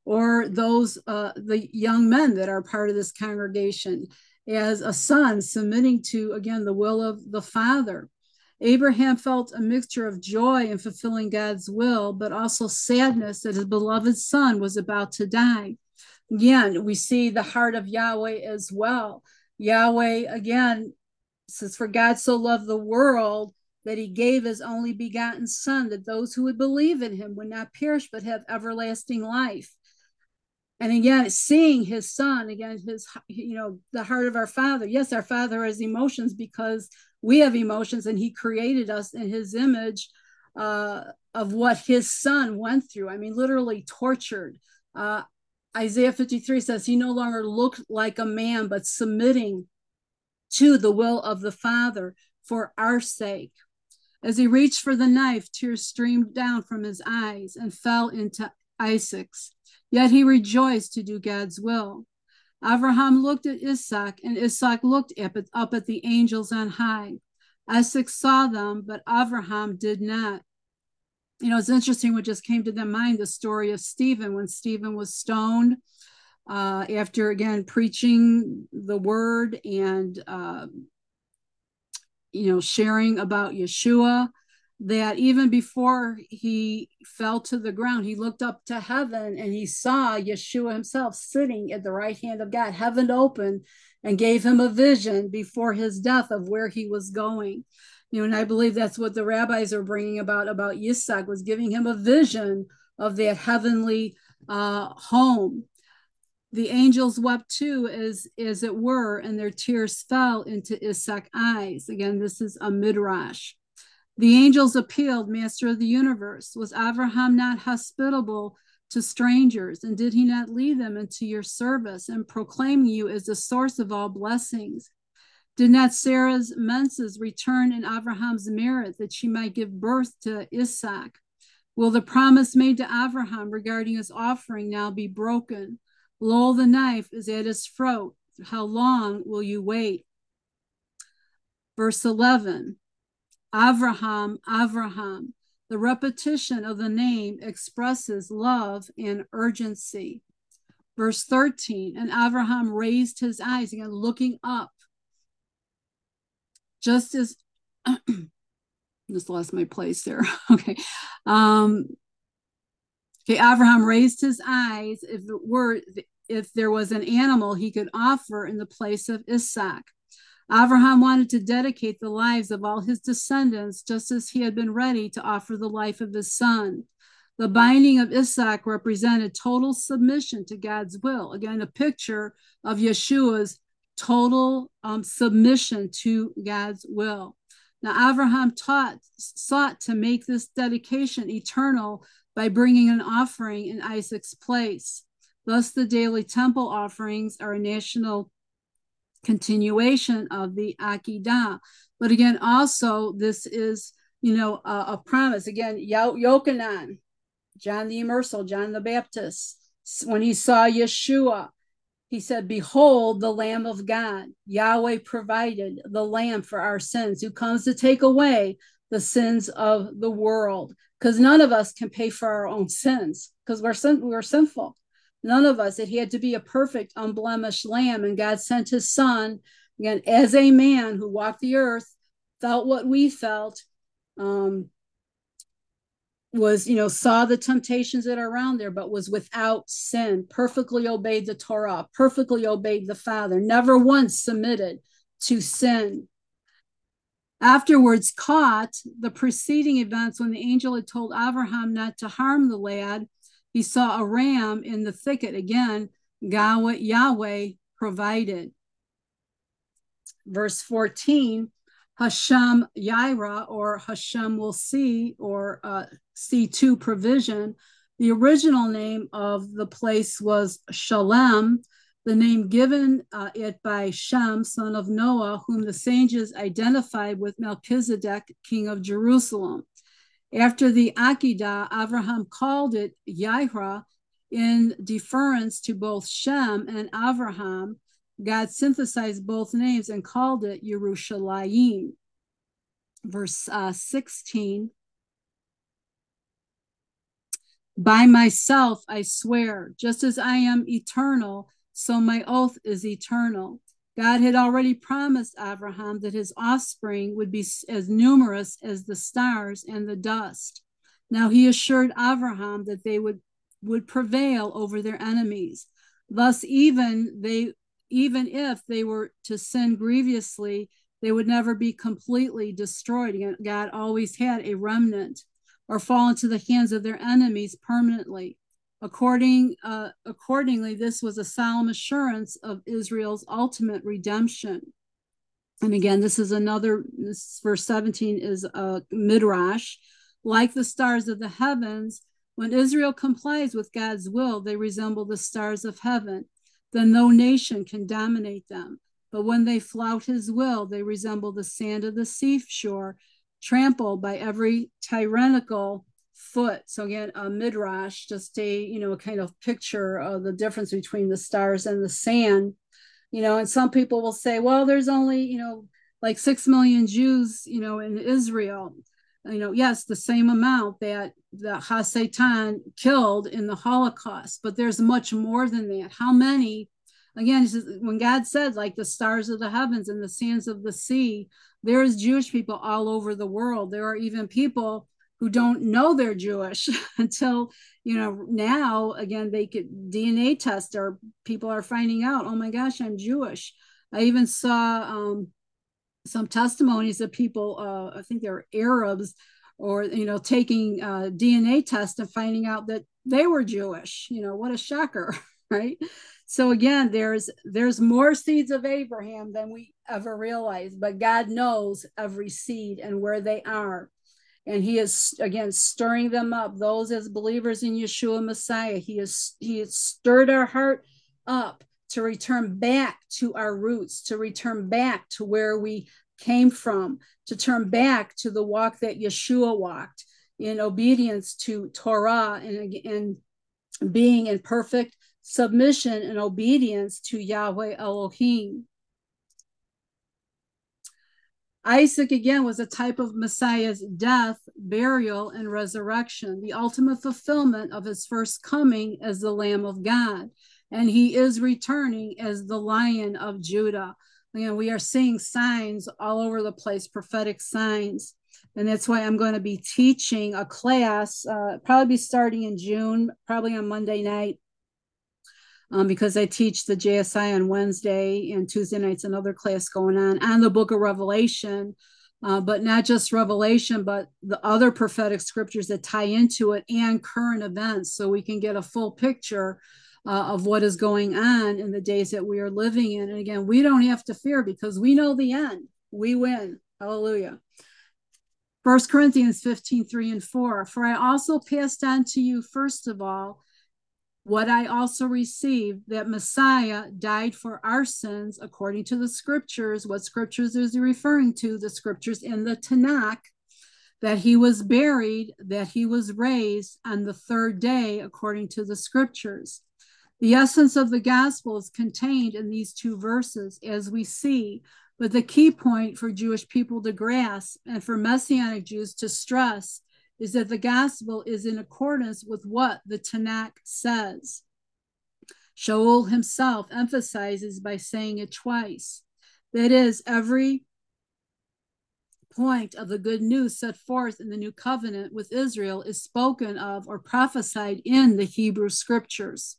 or those, uh, the young men that are part of this congregation, as a son submitting to, again, the will of the Father. Abraham felt a mixture of joy in fulfilling God's will, but also sadness that his beloved son was about to die. Again, we see the heart of Yahweh as well. Yahweh, again, says, for God so loved the world that he gave his only begotten son, that those who would believe in him would not perish, but have everlasting life. And again, seeing his son, again, his, you know, the heart of our Father. Yes, our Father has emotions because we have emotions, and he created us in his image, uh, of what his son went through. I mean, literally tortured. Uh, Isaiah fifty-three says he no longer looked like a man, but submitting to the will of the Father for our sake. As he reached for the knife, tears streamed down from his eyes and fell into Isaac's. Yet he rejoiced to do God's will. Abraham looked at Isaac, and Isaac looked up at, up at the angels on high. Isaac saw them, but Abraham did not. You know, it's interesting what just came to their mind, the story of Stephen, when Stephen was stoned, uh, after, again, preaching the word and, uh, you know, sharing about Yeshua, that even before he fell to the ground, he looked up to heaven and he saw Yeshua himself sitting at the right hand of God, heaven open, and gave him a vision before his death of where he was going. You know, and I believe that's what the rabbis are bringing about, about Yitzhak, was giving him a vision of that heavenly uh, home. The angels wept too, as, as it were, and their tears fell into Isaac's eyes. Again, this is a midrash. The angels appealed, Master of the universe, was Abraham not hospitable to strangers, and did he not lead them into your service and proclaim you as the source of all blessings? Did not Sarah's menses return in Abraham's merit, that she might give birth to Isaac? Will the promise made to Abraham regarding his offering now be broken? Lo, the knife is at his throat. How long will you wait? Verse eleven, Avraham, Avraham. The repetition of the name expresses love and urgency. Verse thirteen, and Avraham raised his eyes, again, looking up. Just as, just lost my place there. Okay. Um, okay, Abraham raised his eyes. If it were, if there was an animal he could offer in the place of Isaac. Abraham wanted to dedicate the lives of all his descendants, just as he had been ready to offer the life of his son. The binding of Isaac represented total submission to God's will. Again, a picture of Yeshua's total um, submission to God's will. Now, Abraham taught, sought to make this dedication eternal by bringing an offering in Isaac's place. Thus, the daily temple offerings are a national continuation of the Akedah. But again, also, this is, you know, a, a promise. Again, Yochanan, John the Immerser, John the Baptist, when he saw Yeshua, he said, behold, the Lamb of God. Yahweh provided the Lamb for our sins, who comes to take away the sins of the world. Because none of us can pay for our own sins, because we're, sin- we're sinful. None of us. It had to be a perfect, unblemished lamb. And God sent his son, again, as a man who walked the earth, felt what we felt, um, was, you know, saw the temptations that are around there, but was without sin, perfectly obeyed the Torah, perfectly obeyed the Father, never once submitted to sin. Afterwards, caught the preceding events when the angel had told Abraham not to harm the lad, he saw a ram in the thicket. Again, Yahweh provided. Verse fourteen, Hashem Yaira, or Hashem will see, or uh, see to provision. The original name of the place was Shalem, the name given uh, it by Shem, son of Noah, whom the sages identified with Melchizedek, king of Jerusalem. After the Akedah, Abraham called it Yaira in deference to both Shem and Abraham. God synthesized both names and called it Yerushalayim. Verse uh, sixteen. By myself I swear, just as I am eternal, so my oath is eternal. God had already promised Abraham that his offspring would be as numerous as the stars and the dust. Now he assured Abraham that they would, would prevail over their enemies. Thus, even they, even if they were to sin grievously, they would never be completely destroyed. God always had a remnant, or fall into the hands of their enemies permanently. According, uh, accordingly, this was a solemn assurance of Israel's ultimate redemption. And again, this is another, this verse seventeen is a midrash. Like the stars of the heavens, when Israel complies with God's will, they resemble the stars of heaven. Then no nation can dominate them. But when they flout his will, they resemble the sand of the seashore, trampled by every tyrannical foot. So again, a midrash, just a, you know, a kind of picture of the difference between the stars and the sand. You know, and some people will say, well, there's only, you know, like six million Jews, you know, in Israel. You know, yes, the same amount that the Hasatan killed in the Holocaust, but there's much more than that. How many? Again, when God said, like the stars of the heavens and the sands of the sea, there's Jewish people all over the world. There are even people who don't know they're Jewish until, you know, now, again, they could D N A test, or people are finding out, oh my gosh, I'm Jewish. I even saw um, some testimonies of people, uh, I think they're Arabs, or, you know, taking uh, D N A tests and finding out that they were Jewish. You know, what a shocker, right? So again, there's there's more seeds of Abraham than we ever realized, but God knows every seed and where they are. And he is, again, stirring them up, those as believers in Yeshua Messiah. He is he has stirred our heart up to return back to our roots, to return back to where we came from, to turn back to the walk that Yeshua walked in obedience to Torah, and, and being in perfect submission and obedience to Yahweh Elohim. Isaac, again, was a type of Messiah's death, burial, and resurrection, the ultimate fulfillment of his first coming as the Lamb of God. And he is returning as the Lion of Judah. You know, we are seeing signs all over the place, prophetic signs. And that's why I'm going to be teaching a class, uh, probably be starting in June, probably on Monday night, Um, because I teach the J S I on Wednesday, and Tuesday night's another class going on on the book of Revelation, uh, but not just Revelation, but the other prophetic scriptures that tie into it and current events, so we can get a full picture uh, of what is going on in the days that we are living in. And again, we don't have to fear because we know the end. We win. Hallelujah. First Corinthians fifteen, three and four. For I also passed on to you, first of all, what I also received, that Messiah died for our sins according to the scriptures. What scriptures is he referring to? The scriptures in the Tanakh. That he was buried, that he was raised on the third day according to the scriptures. The essence of the gospel is contained in these two verses, as we see. But the key point for Jewish people to grasp, and for Messianic Jews to stress, is that the gospel is in accordance with what the Tanakh says. Shaul himself emphasizes by saying it twice. That is, every point of the good news set forth in the new covenant with Israel is spoken of or prophesied in the Hebrew scriptures.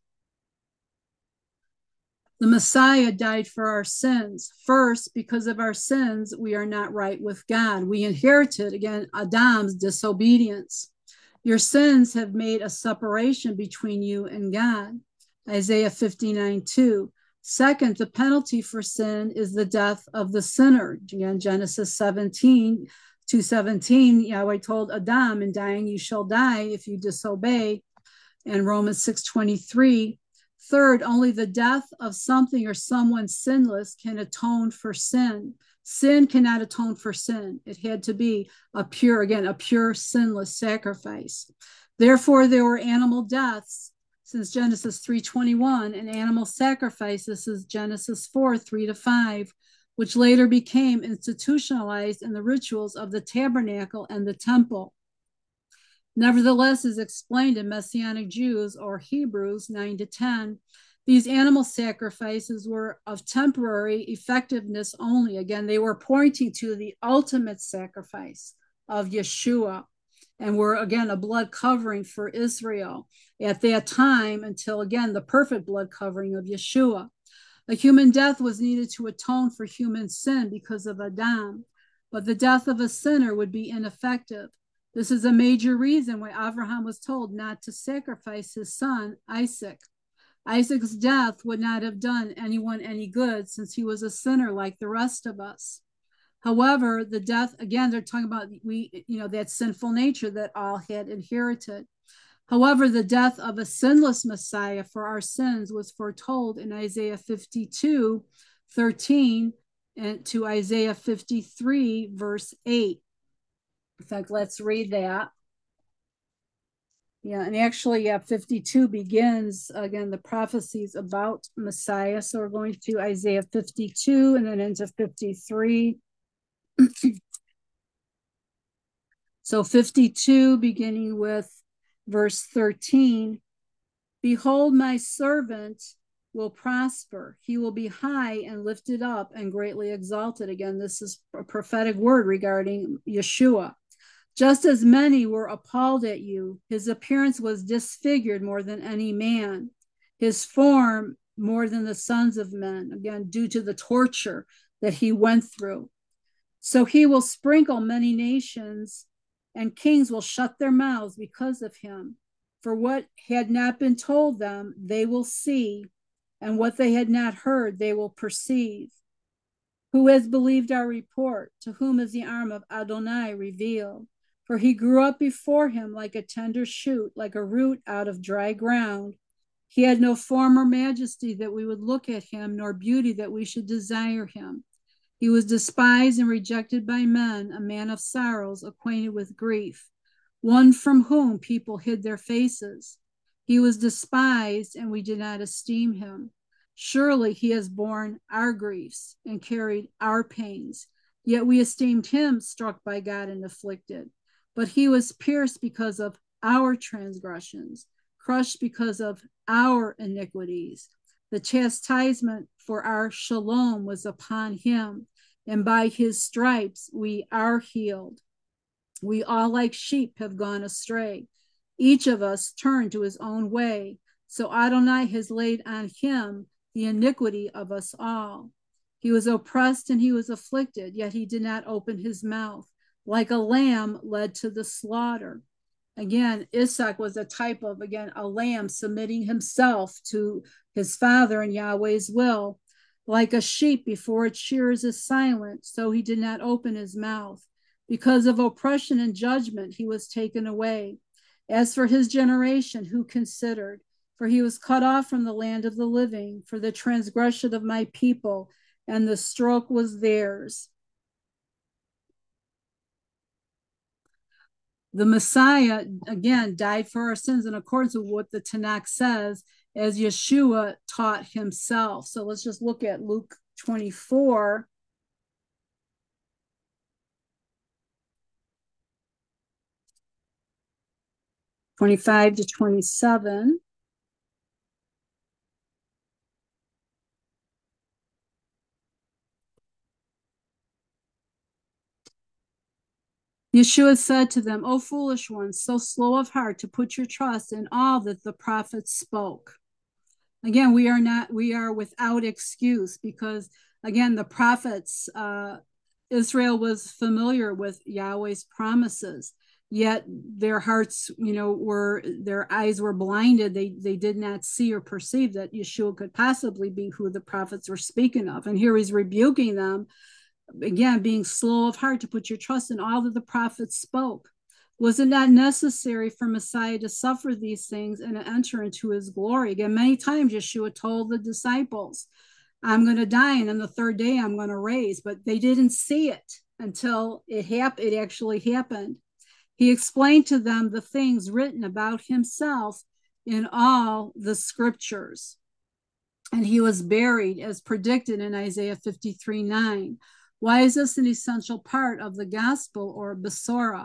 The Messiah died for our sins. First, because of our sins, we are not right with God. We inherited, again, Adam's disobedience. Your sins have made a separation between you and God. Isaiah fifty-nine, two. Second, the penalty for sin is the death of the sinner. Again, Genesis seventeen, two seventeen, Yahweh told Adam, in dying you shall die if you disobey. And Romans six twenty-three. Third, only the death of something or someone sinless can atone for sin. Sin cannot atone for sin. It had to be a pure, again, a pure, sinless sacrifice. Therefore, there were animal deaths since Genesis three twenty-one, and animal sacrifices is Genesis four, three to five, which later became institutionalized in the rituals of the tabernacle and the temple. Nevertheless, as explained in Messianic Jews or Hebrews nine to ten, these animal sacrifices were of temporary effectiveness only. Again, they were pointing to the ultimate sacrifice of Yeshua and were, again, a blood covering for Israel at that time until, again, the perfect blood covering of Yeshua. A human death was needed to atone for human sin because of Adam, but the death of a sinner would be ineffective. This is a major reason why Abraham was told not to sacrifice his son, Isaac. Isaac's death would not have done anyone any good since he was a sinner like the rest of us. However, the death, again, they're talking about we, you know, that sinful nature that all had inherited. However, the death of a sinless Messiah for our sins was foretold in Isaiah fifty-two, thirteen, and to Isaiah fifty-three, verse eight. In fact, let's read that. Yeah, and actually, yeah, fifty-two begins, again, the prophecies about Messiah. So we're going to Isaiah fifty-two and then into fifty-three. So fifty-two, beginning with verse thirteen, behold, my servant will prosper. He will be high and lifted up and greatly exalted. Again, this is a prophetic word regarding Yeshua. Just as many were appalled at you, his appearance was disfigured more than any man, his form more than the sons of men, again, due to the torture that he went through. So he will sprinkle many nations, and kings will shut their mouths because of him. For what had not been told them, they will see, and what they had not heard, they will perceive. Who has believed our report? To whom is the arm of Adonai revealed? For he grew up before him like a tender shoot, like a root out of dry ground. He had no form or majesty that we would look at him, nor beauty that we should desire him. He was despised and rejected by men, a man of sorrows, acquainted with grief, one from whom people hid their faces. He was despised, and we did not esteem him. Surely he has borne our griefs and carried our pains, yet we esteemed him struck by God and afflicted. But he was pierced because of our transgressions, crushed because of our iniquities. The chastisement for our shalom was upon him, and by his stripes we are healed. We all like sheep have gone astray. Each of us turned to his own way. So Adonai has laid on him the iniquity of us all. He was oppressed and he was afflicted, yet he did not open his mouth. Like a lamb led to the slaughter. Again, Isaac was a type of, again, a lamb submitting himself to his father and Yahweh's will. Like a sheep before its shearers is silent, so he did not open his mouth. Because of oppression and judgment, he was taken away. As for his generation, who considered? For he was cut off from the land of the living, for the transgression of my people, and the stroke was theirs. The Messiah, again, died for our sins in accordance with what the Tanakh says, as Yeshua taught himself. So let's just look at Luke twenty-four. twenty-five to twenty-seven. Yeshua said to them, O foolish ones, so slow of heart to put your trust in all that the prophets spoke. Again, we are not, we are without excuse because, again, the prophets, uh, Israel was familiar with Yahweh's promises, yet their hearts, you know, were, their eyes were blinded. They, they did not see or perceive that Yeshua could possibly be who the prophets were speaking of. And here he's rebuking them. Again, being slow of heart to put your trust in all that the prophets spoke. Was it not necessary for Messiah to suffer these things and to enter into his glory? Again, many times Yeshua told the disciples, I'm going to die, and on the third day I'm going to raise, but they didn't see it until it happened. It actually happened. He explained to them the things written about himself in all the scriptures. And he was buried as predicted in Isaiah fifty-three nine. Why is this an essential part of the gospel or Besorah?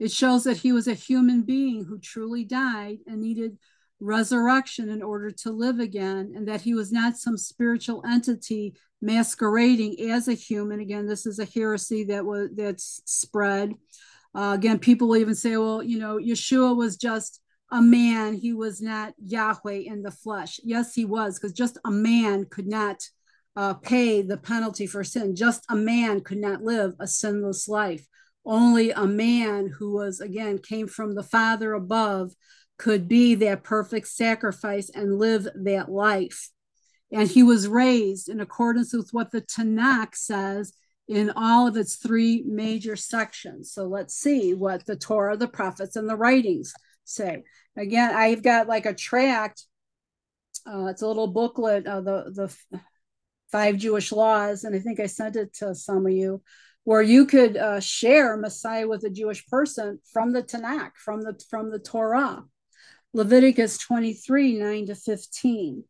It shows that he was a human being who truly died and needed resurrection in order to live again, and that he was not some spiritual entity masquerading as a human. Again, this is a heresy that was that's spread. Uh, again, people even say, well, you know, Yeshua was just a man. He was not Yahweh in the flesh. Yes, he was, because just a man could not uh, pay the penalty for sin. Just a man could not live a sinless life. Only a man who was, again, came from the Father above could be that perfect sacrifice and live that life. And he was raised in accordance with what the Tanakh says in all of its three major sections. So let's see what the Torah, the prophets, and the writings say. Again, I've got like a tract. Uh, it's a little booklet, uh, the the five Jewish laws, and I think I sent it to some of you, where you could uh, share Messiah with a Jewish person from the Tanakh, from the from the Torah. Leviticus twenty-three, nine to fifteen.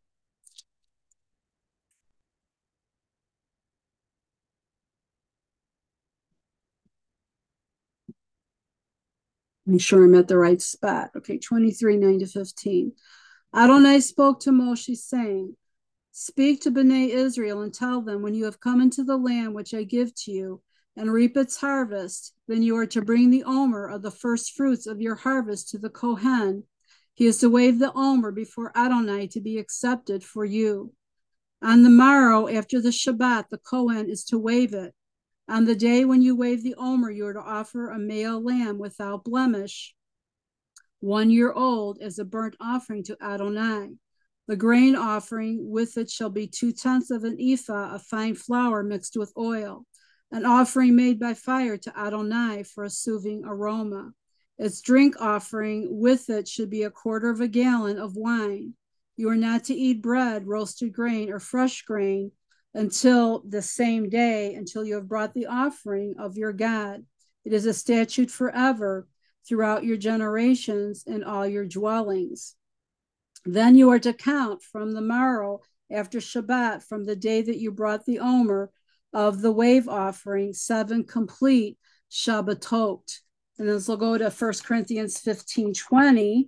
I'm sure I'm at the right spot. Okay, twenty-three, nine to fifteen. Adonai spoke to Moshe, saying, Speak to Bnei Israel and tell them, when you have come into the land which I give to you, and reap its harvest, then you are to bring the omer of the first fruits of your harvest to the Kohen. He is to wave the omer before Adonai to be accepted for you. On the morrow after the Shabbat, the Kohen is to wave it. On the day when you wave the omer, you are to offer a male lamb without blemish, one year old, as a burnt offering to Adonai. The grain offering with it shall be two-tenths of an ephah of fine flour mixed with oil, an offering made by fire to Adonai for a soothing aroma. Its drink offering with it should be a quarter of a gallon of wine. You are not to eat bread, roasted grain, or fresh grain until the same day, until you have brought the offering of your God. It is a statute forever throughout your generations in all your dwellings. Then you are to count from the morrow after Shabbat, from the day that you brought the omer of the wave offering, seven complete Shabbatot. And then we'll go to First Corinthians fifteen twenty.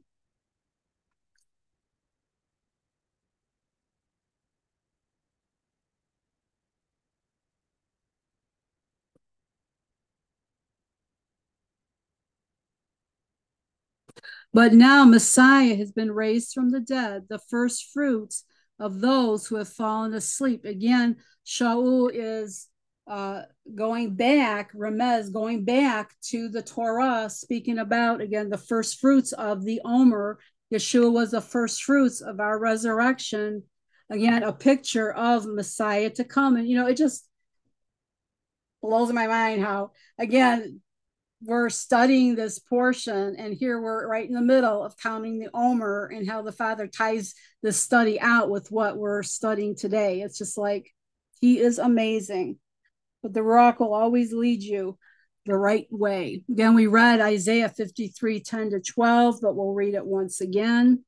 But now Messiah has been raised from the dead, the first fruits of those who have fallen asleep. Again, Shaul is uh, going back, Remez going back to the Torah, speaking about, again, the first fruits of the Omer. Yeshua was the first fruits of our resurrection. Again, a picture of Messiah to come. And, you know, it just blows my mind how, again, we're studying this portion, and here we're right in the middle of counting the Omer and how the Father ties this study out with what we're studying today. It's just like, he is amazing. But the Ruach will always lead you the right way. Again, we read Isaiah fifty-three, ten to twelve, but we'll read it once again.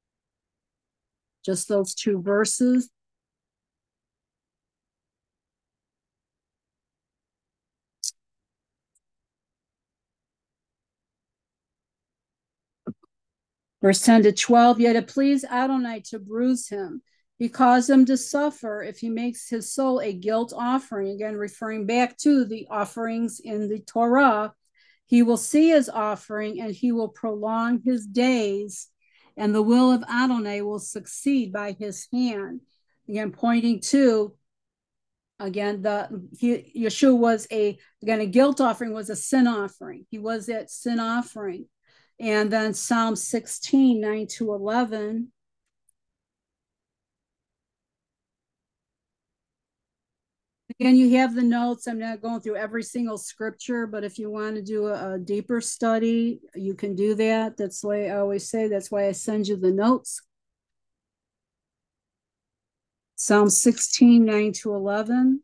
Just those two verses. Verse ten to twelve, yet it pleased Adonai to bruise him. He caused him to suffer if he makes his soul a guilt offering. Again, referring back to the offerings in the Torah. He will see his offering and he will prolong his days, and the will of Adonai will succeed by his hand. Again, pointing to, again, the he, Yeshua was a, again, a guilt offering was a sin offering. He was that sin offering. And then Psalm sixteen, nine to eleven. Again, you have the notes. I'm not going through every single scripture, but if you want to do a, a deeper study, you can do that. That's why I always say, that's why I send you the notes. Psalm sixteen, nine to eleven.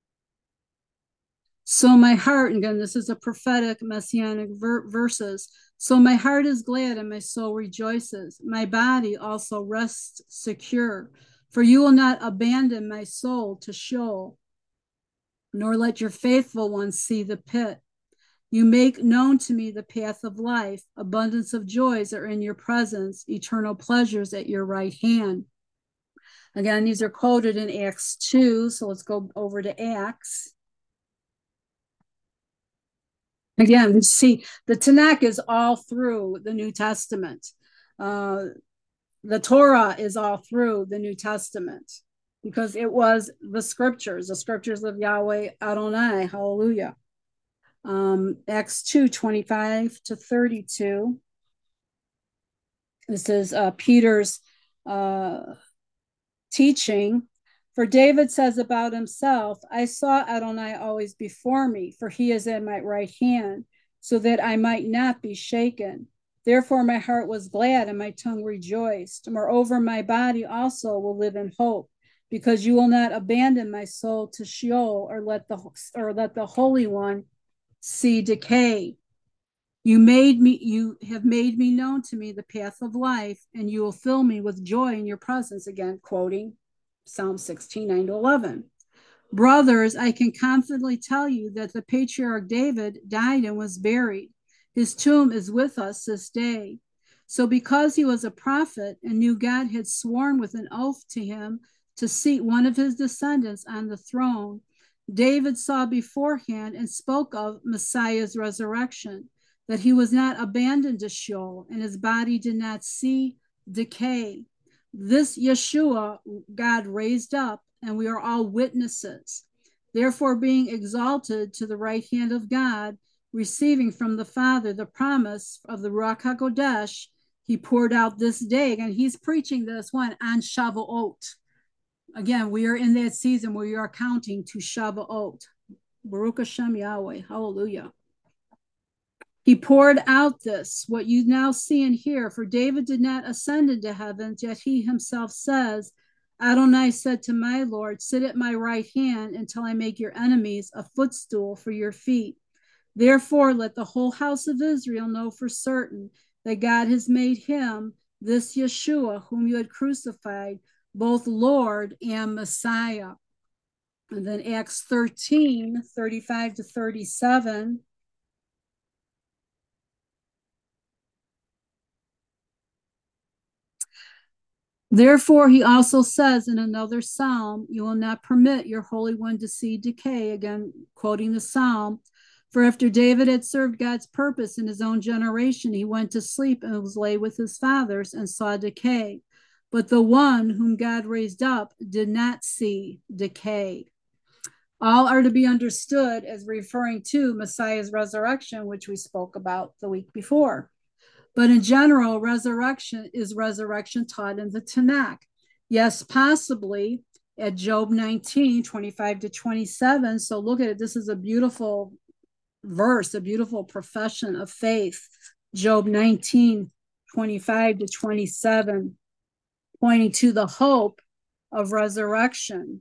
So my heart, again, this is a prophetic messianic ver- verses. So my heart is glad and my soul rejoices. My body also rests secure, for you will not abandon my soul to Sheol, nor let your faithful ones see the pit. You make known to me the path of life. Abundance of joys are in your presence, eternal pleasures at your right hand. Again, these are quoted in Acts two, so let's go over to Acts. Again, we see the Tanakh is all through the New Testament. Uh, the Torah is all through the New Testament because it was the scriptures, the scriptures of Yahweh Adonai. Hallelujah. Um, Acts two, twenty-five to thirty-two. This is uh, Peter's uh, teaching. For David says about himself, I saw Adonai always before me, for he is at my right hand, so that I might not be shaken. Therefore my heart was glad and my tongue rejoiced. Moreover, my body also will live in hope, because you will not abandon my soul to Sheol, or let the or let the Holy One see decay. You made me, you have made me known to me the path of life, and you will fill me with joy in your presence. Again, quoting Psalm sixteen, nine to eleven. Brothers, I can confidently tell you that the patriarch David died and was buried. His tomb is with us this day. So because he was a prophet and knew God had sworn with an oath to him to seat one of his descendants on the throne, David saw beforehand and spoke of Messiah's resurrection, that he was not abandoned to Sheol and his body did not see decay. This Yeshua God raised up, and we are all witnesses. Therefore, being exalted to the right hand of God, receiving from the Father the promise of the Ruach HaKodesh, he poured out this day. And he's preaching this one on Shavuot. Again, we are in that season where we are counting to Shavuot. Baruch Hashem Yahweh. Hallelujah. He poured out this, what you now see and hear, for David did not ascend into heaven, yet he himself says, Adonai said to my Lord, sit at my right hand until I make your enemies a footstool for your feet. Therefore, let the whole house of Israel know for certain that God has made him, this Yeshua, whom you had crucified, both Lord and Messiah. And then Acts thirteen, thirty-five to thirty-seven. Therefore, he also says in another psalm, you will not permit your Holy One to see decay. Again, quoting the psalm. For after David had served God's purpose in his own generation, he went to sleep and was laid with his fathers and saw decay. But the one whom God raised up did not see decay. All are to be understood as referring to Messiah's resurrection, which we spoke about the week before. But in general, resurrection is resurrection taught in the Tanakh. Yes, possibly at Job nineteen, twenty-five to twenty-seven. So look at it. This is a beautiful verse, a beautiful profession of faith. Job nineteen, twenty-five to twenty-seven, pointing to the hope of resurrection.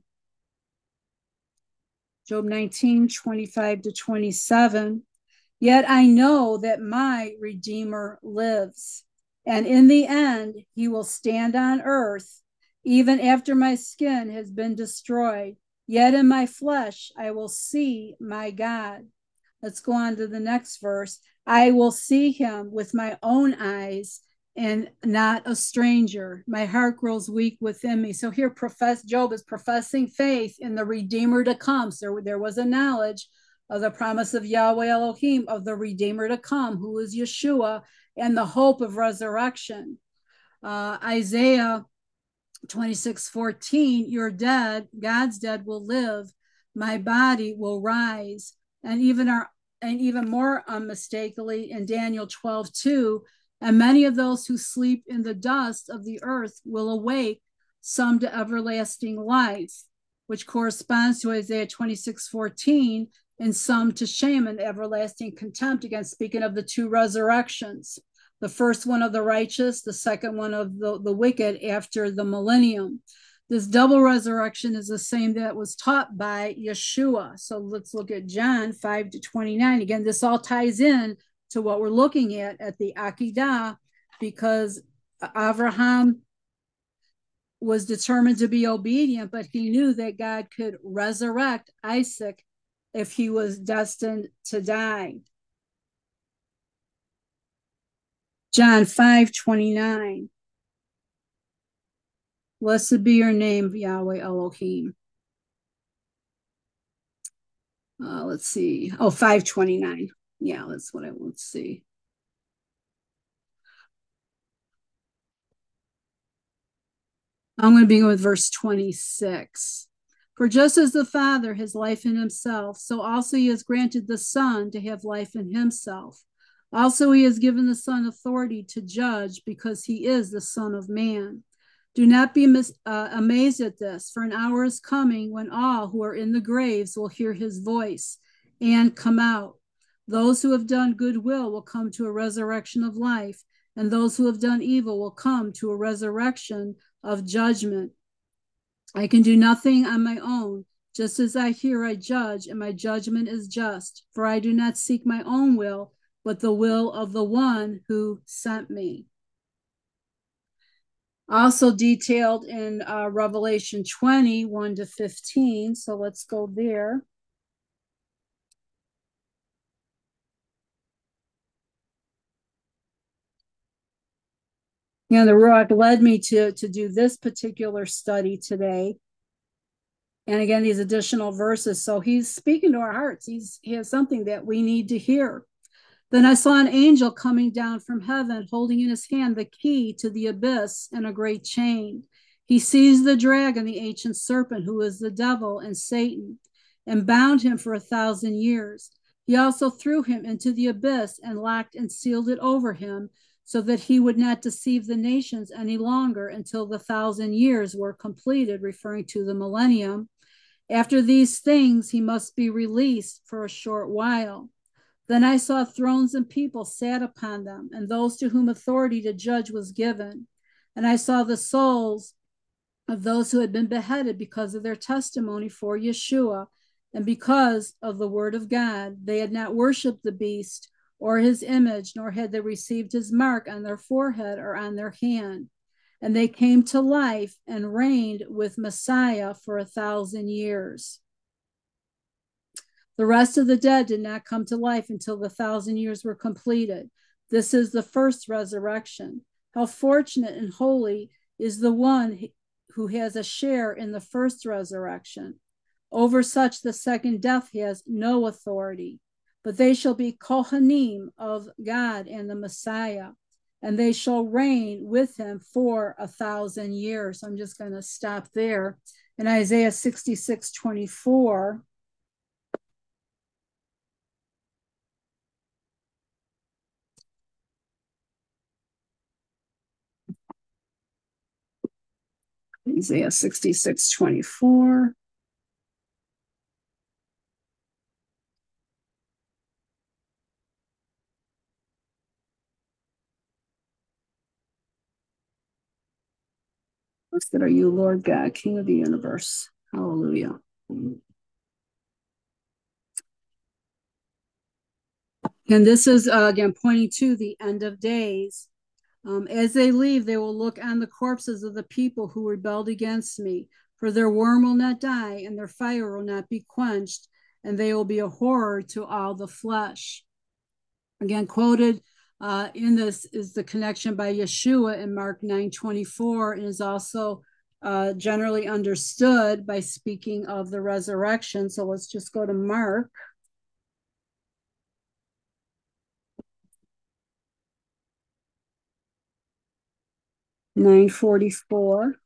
Job nineteen, twenty-five to twenty-seven. Yet I know that my Redeemer lives, and in the end he will stand on earth, even after my skin has been destroyed. Yet in my flesh I will see my God. Let's go on to the next verse. I will see him with my own eyes and not a stranger. My heart grows weak within me. So here profess, Job is professing faith in the Redeemer to come. So there was a knowledge of the promise of Yahweh Elohim, of the Redeemer to come, who is Yeshua, and the hope of resurrection. Uh, Isaiah twenty-six fourteen, your dead, God's dead will live, my body will rise. And even our and even more unmistakably in Daniel twelve two, and many of those who sleep in the dust of the earth will awake, some to everlasting life, which corresponds to Isaiah twenty-six fourteen, and some to shame and everlasting contempt. Again, speaking of the two resurrections, the first one of the righteous, the second one of the, the wicked after the millennium. This double resurrection is the same that was taught by Yeshua. So let's look at John five to twenty-nine. Again, this all ties in to what we're looking at at the Akedah, because Abraham was determined to be obedient, but he knew that God could resurrect Isaac if he was destined to die. John five twenty-nine. Blessed be your name, Yahweh Elohim. Uh, let's see. Oh, five twenty-nine. Yeah, that's what I want to see. I'm going to begin with verse twenty-six. For just as the Father has life in himself, so also he has granted the Son to have life in himself. Also he has given the Son authority to judge, because he is the Son of Man. Do not be mis- uh, amazed at this, for an hour is coming when all who are in the graves will hear his voice and come out. Those who have done good will will come to a resurrection of life, and those who have done evil will come to a resurrection of judgment. I can do nothing on my own. Just as I hear, I judge, and my judgment is just. For I do not seek my own will, but the will of the one who sent me. Also detailed in uh, Revelation twenty, one to fifteen. So let's go there. And the Ruach led me to, to do this particular study today. And again, these additional verses. So he's speaking to our hearts. He's, he has something that we need to hear. Then I saw an angel coming down from heaven, holding in his hand the key to the abyss and a great chain. He seized the dragon, the ancient serpent, who is the devil and Satan, and bound him for a thousand years. He also threw him into the abyss and locked and sealed it over him, so that he would not deceive the nations any longer until the thousand years were completed, referring to the millennium. After these things, he must be released for a short while. Then I saw thrones and people sat upon them, and those to whom authority to judge was given. And I saw the souls of those who had been beheaded because of their testimony for Yeshua, and because of the word of God. They had not worshipped the beast or his image, nor had they received his mark on their forehead or on their hand. And they came to life and reigned with Messiah for a thousand years. The rest of the dead did not come to life until the thousand years were completed. This is the first resurrection. How fortunate and holy is the one who has a share in the first resurrection. Over such the second death has no authority, but they shall be Kohanim of God and the Messiah, and they shall reign with him for a thousand years. I'm just going to stop there. In Isaiah sixty-six twenty-four, Isaiah sixty-six twenty-four. Blessed are you, Lord God, King of the universe. Hallelujah. And this is, uh, again, pointing to the end of days. Um, as they leave, they will look on the corpses of the people who rebelled against me, for their worm will not die, and their fire will not be quenched, and they will be a horror to all the flesh. Again, quoted uh, in this is the connection by Yeshua in Mark nine twenty-four, and is also uh, generally understood by speaking of the resurrection. So let's just go to Mark. nine forty-four.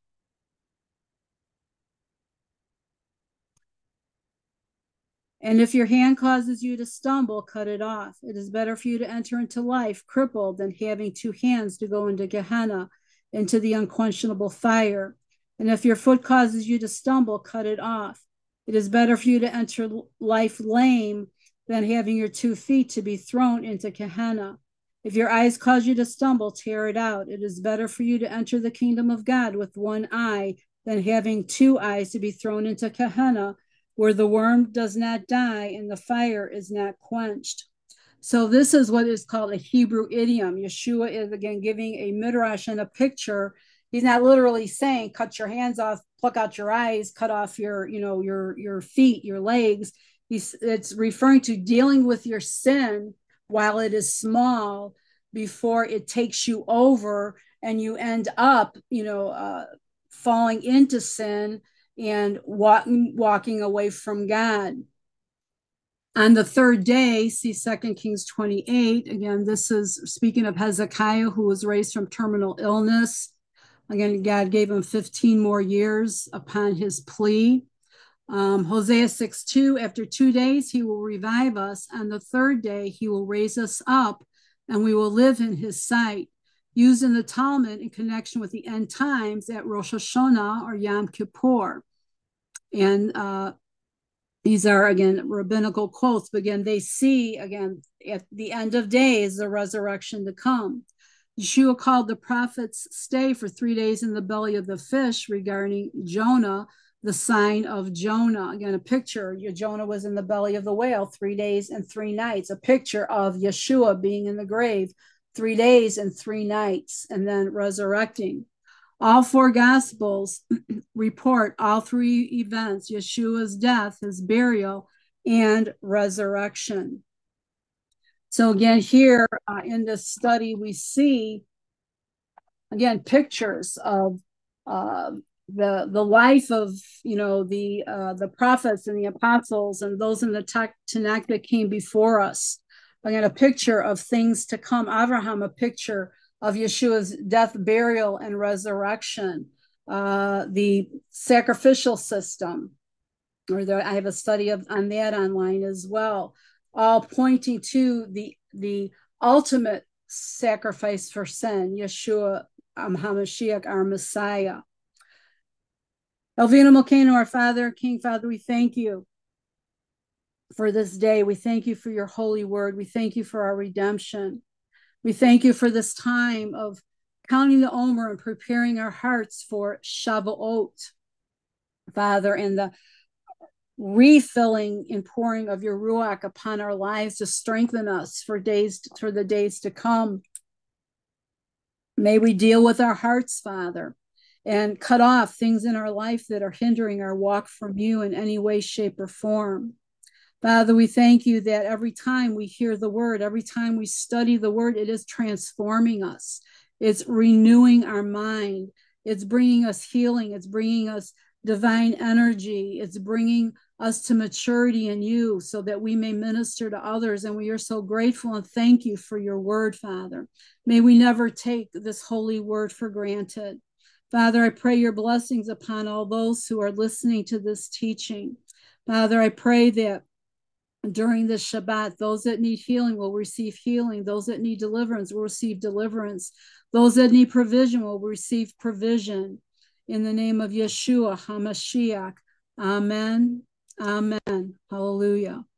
And if your hand causes you to stumble, cut it off. It is better for you to enter into life crippled than having two hands to go into Gehenna, into the unquenchable fire. And if your foot causes you to stumble, cut it off. It is better for you to enter life lame than having your two feet to be thrown into Gehenna. If your eyes cause you to stumble, tear it out. It is better for you to enter the kingdom of God with one eye than having two eyes to be thrown into Gehenna, where the worm does not die and the fire is not quenched. So this is what is called a Hebrew idiom. Yeshua is again giving a midrash and a picture. He's not literally saying cut your hands off, pluck out your eyes, cut off your, you know, your your feet, your legs. He's it's referring to dealing with your sin while it is small before it takes you over and you end up, you know, uh, falling into sin and walking walking away from God. On the third day, see Second Kings twenty-eight. Again, this is speaking of Hezekiah, who was raised from terminal illness. Again, God gave him fifteen more years upon his plea. Um, Hosea six two, after two days, he will revive us. On the third day, he will raise us up, and we will live in his sight. Used in the Talmud in connection with the end times at Rosh Hashanah or Yom Kippur. And uh, these are, again, rabbinical quotes, but again, they see, again, at the end of days, the resurrection to come. Yeshua called the prophets stay for three days in the belly of the fish regarding Jonah, the sign of Jonah. Again, a picture, Jonah was in the belly of the whale three days and three nights, a picture of Yeshua being in the grave three days and three nights, and then resurrecting. All four Gospels report all three events, Yeshua's death, his burial, and resurrection. So again, here uh, in this study, we see, again, pictures of uh, the the life of, you know, the uh, the prophets and the apostles and those in the Tanakh that came before us. Again, a picture of things to come. Abraham, a picture of Yeshua's death, burial, and resurrection. Uh, the sacrificial system, or the, I have a study of on that online as well, all pointing to the the ultimate sacrifice for sin, Yeshua um, HaMashiach, our Messiah. Elvina Malkeinu, our Father, King Father, we thank you for this day. We thank you for your holy word. We thank you for our redemption. We thank you for this time of counting the Omer and preparing our hearts for Shavuot, Father, and the refilling and pouring of your Ruach upon our lives to strengthen us for days for the days to come. May we deal with our hearts, Father, and cut off things in our life that are hindering our walk from you in any way, shape, or form. Father, we thank you that every time we hear the word, every time we study the word, it is transforming us. It's renewing our mind. It's bringing us healing. It's bringing us divine energy. It's bringing us to maturity in you so that we may minister to others. And we are so grateful and thank you for your word, Father. May we never take this holy word for granted. Father, I pray your blessings upon all those who are listening to this teaching. Father, I pray that during this Shabbat, those that need healing will receive healing. Those that need deliverance will receive deliverance. Those that need provision will receive provision. In the name of Yeshua HaMashiach. Amen. Amen. Hallelujah.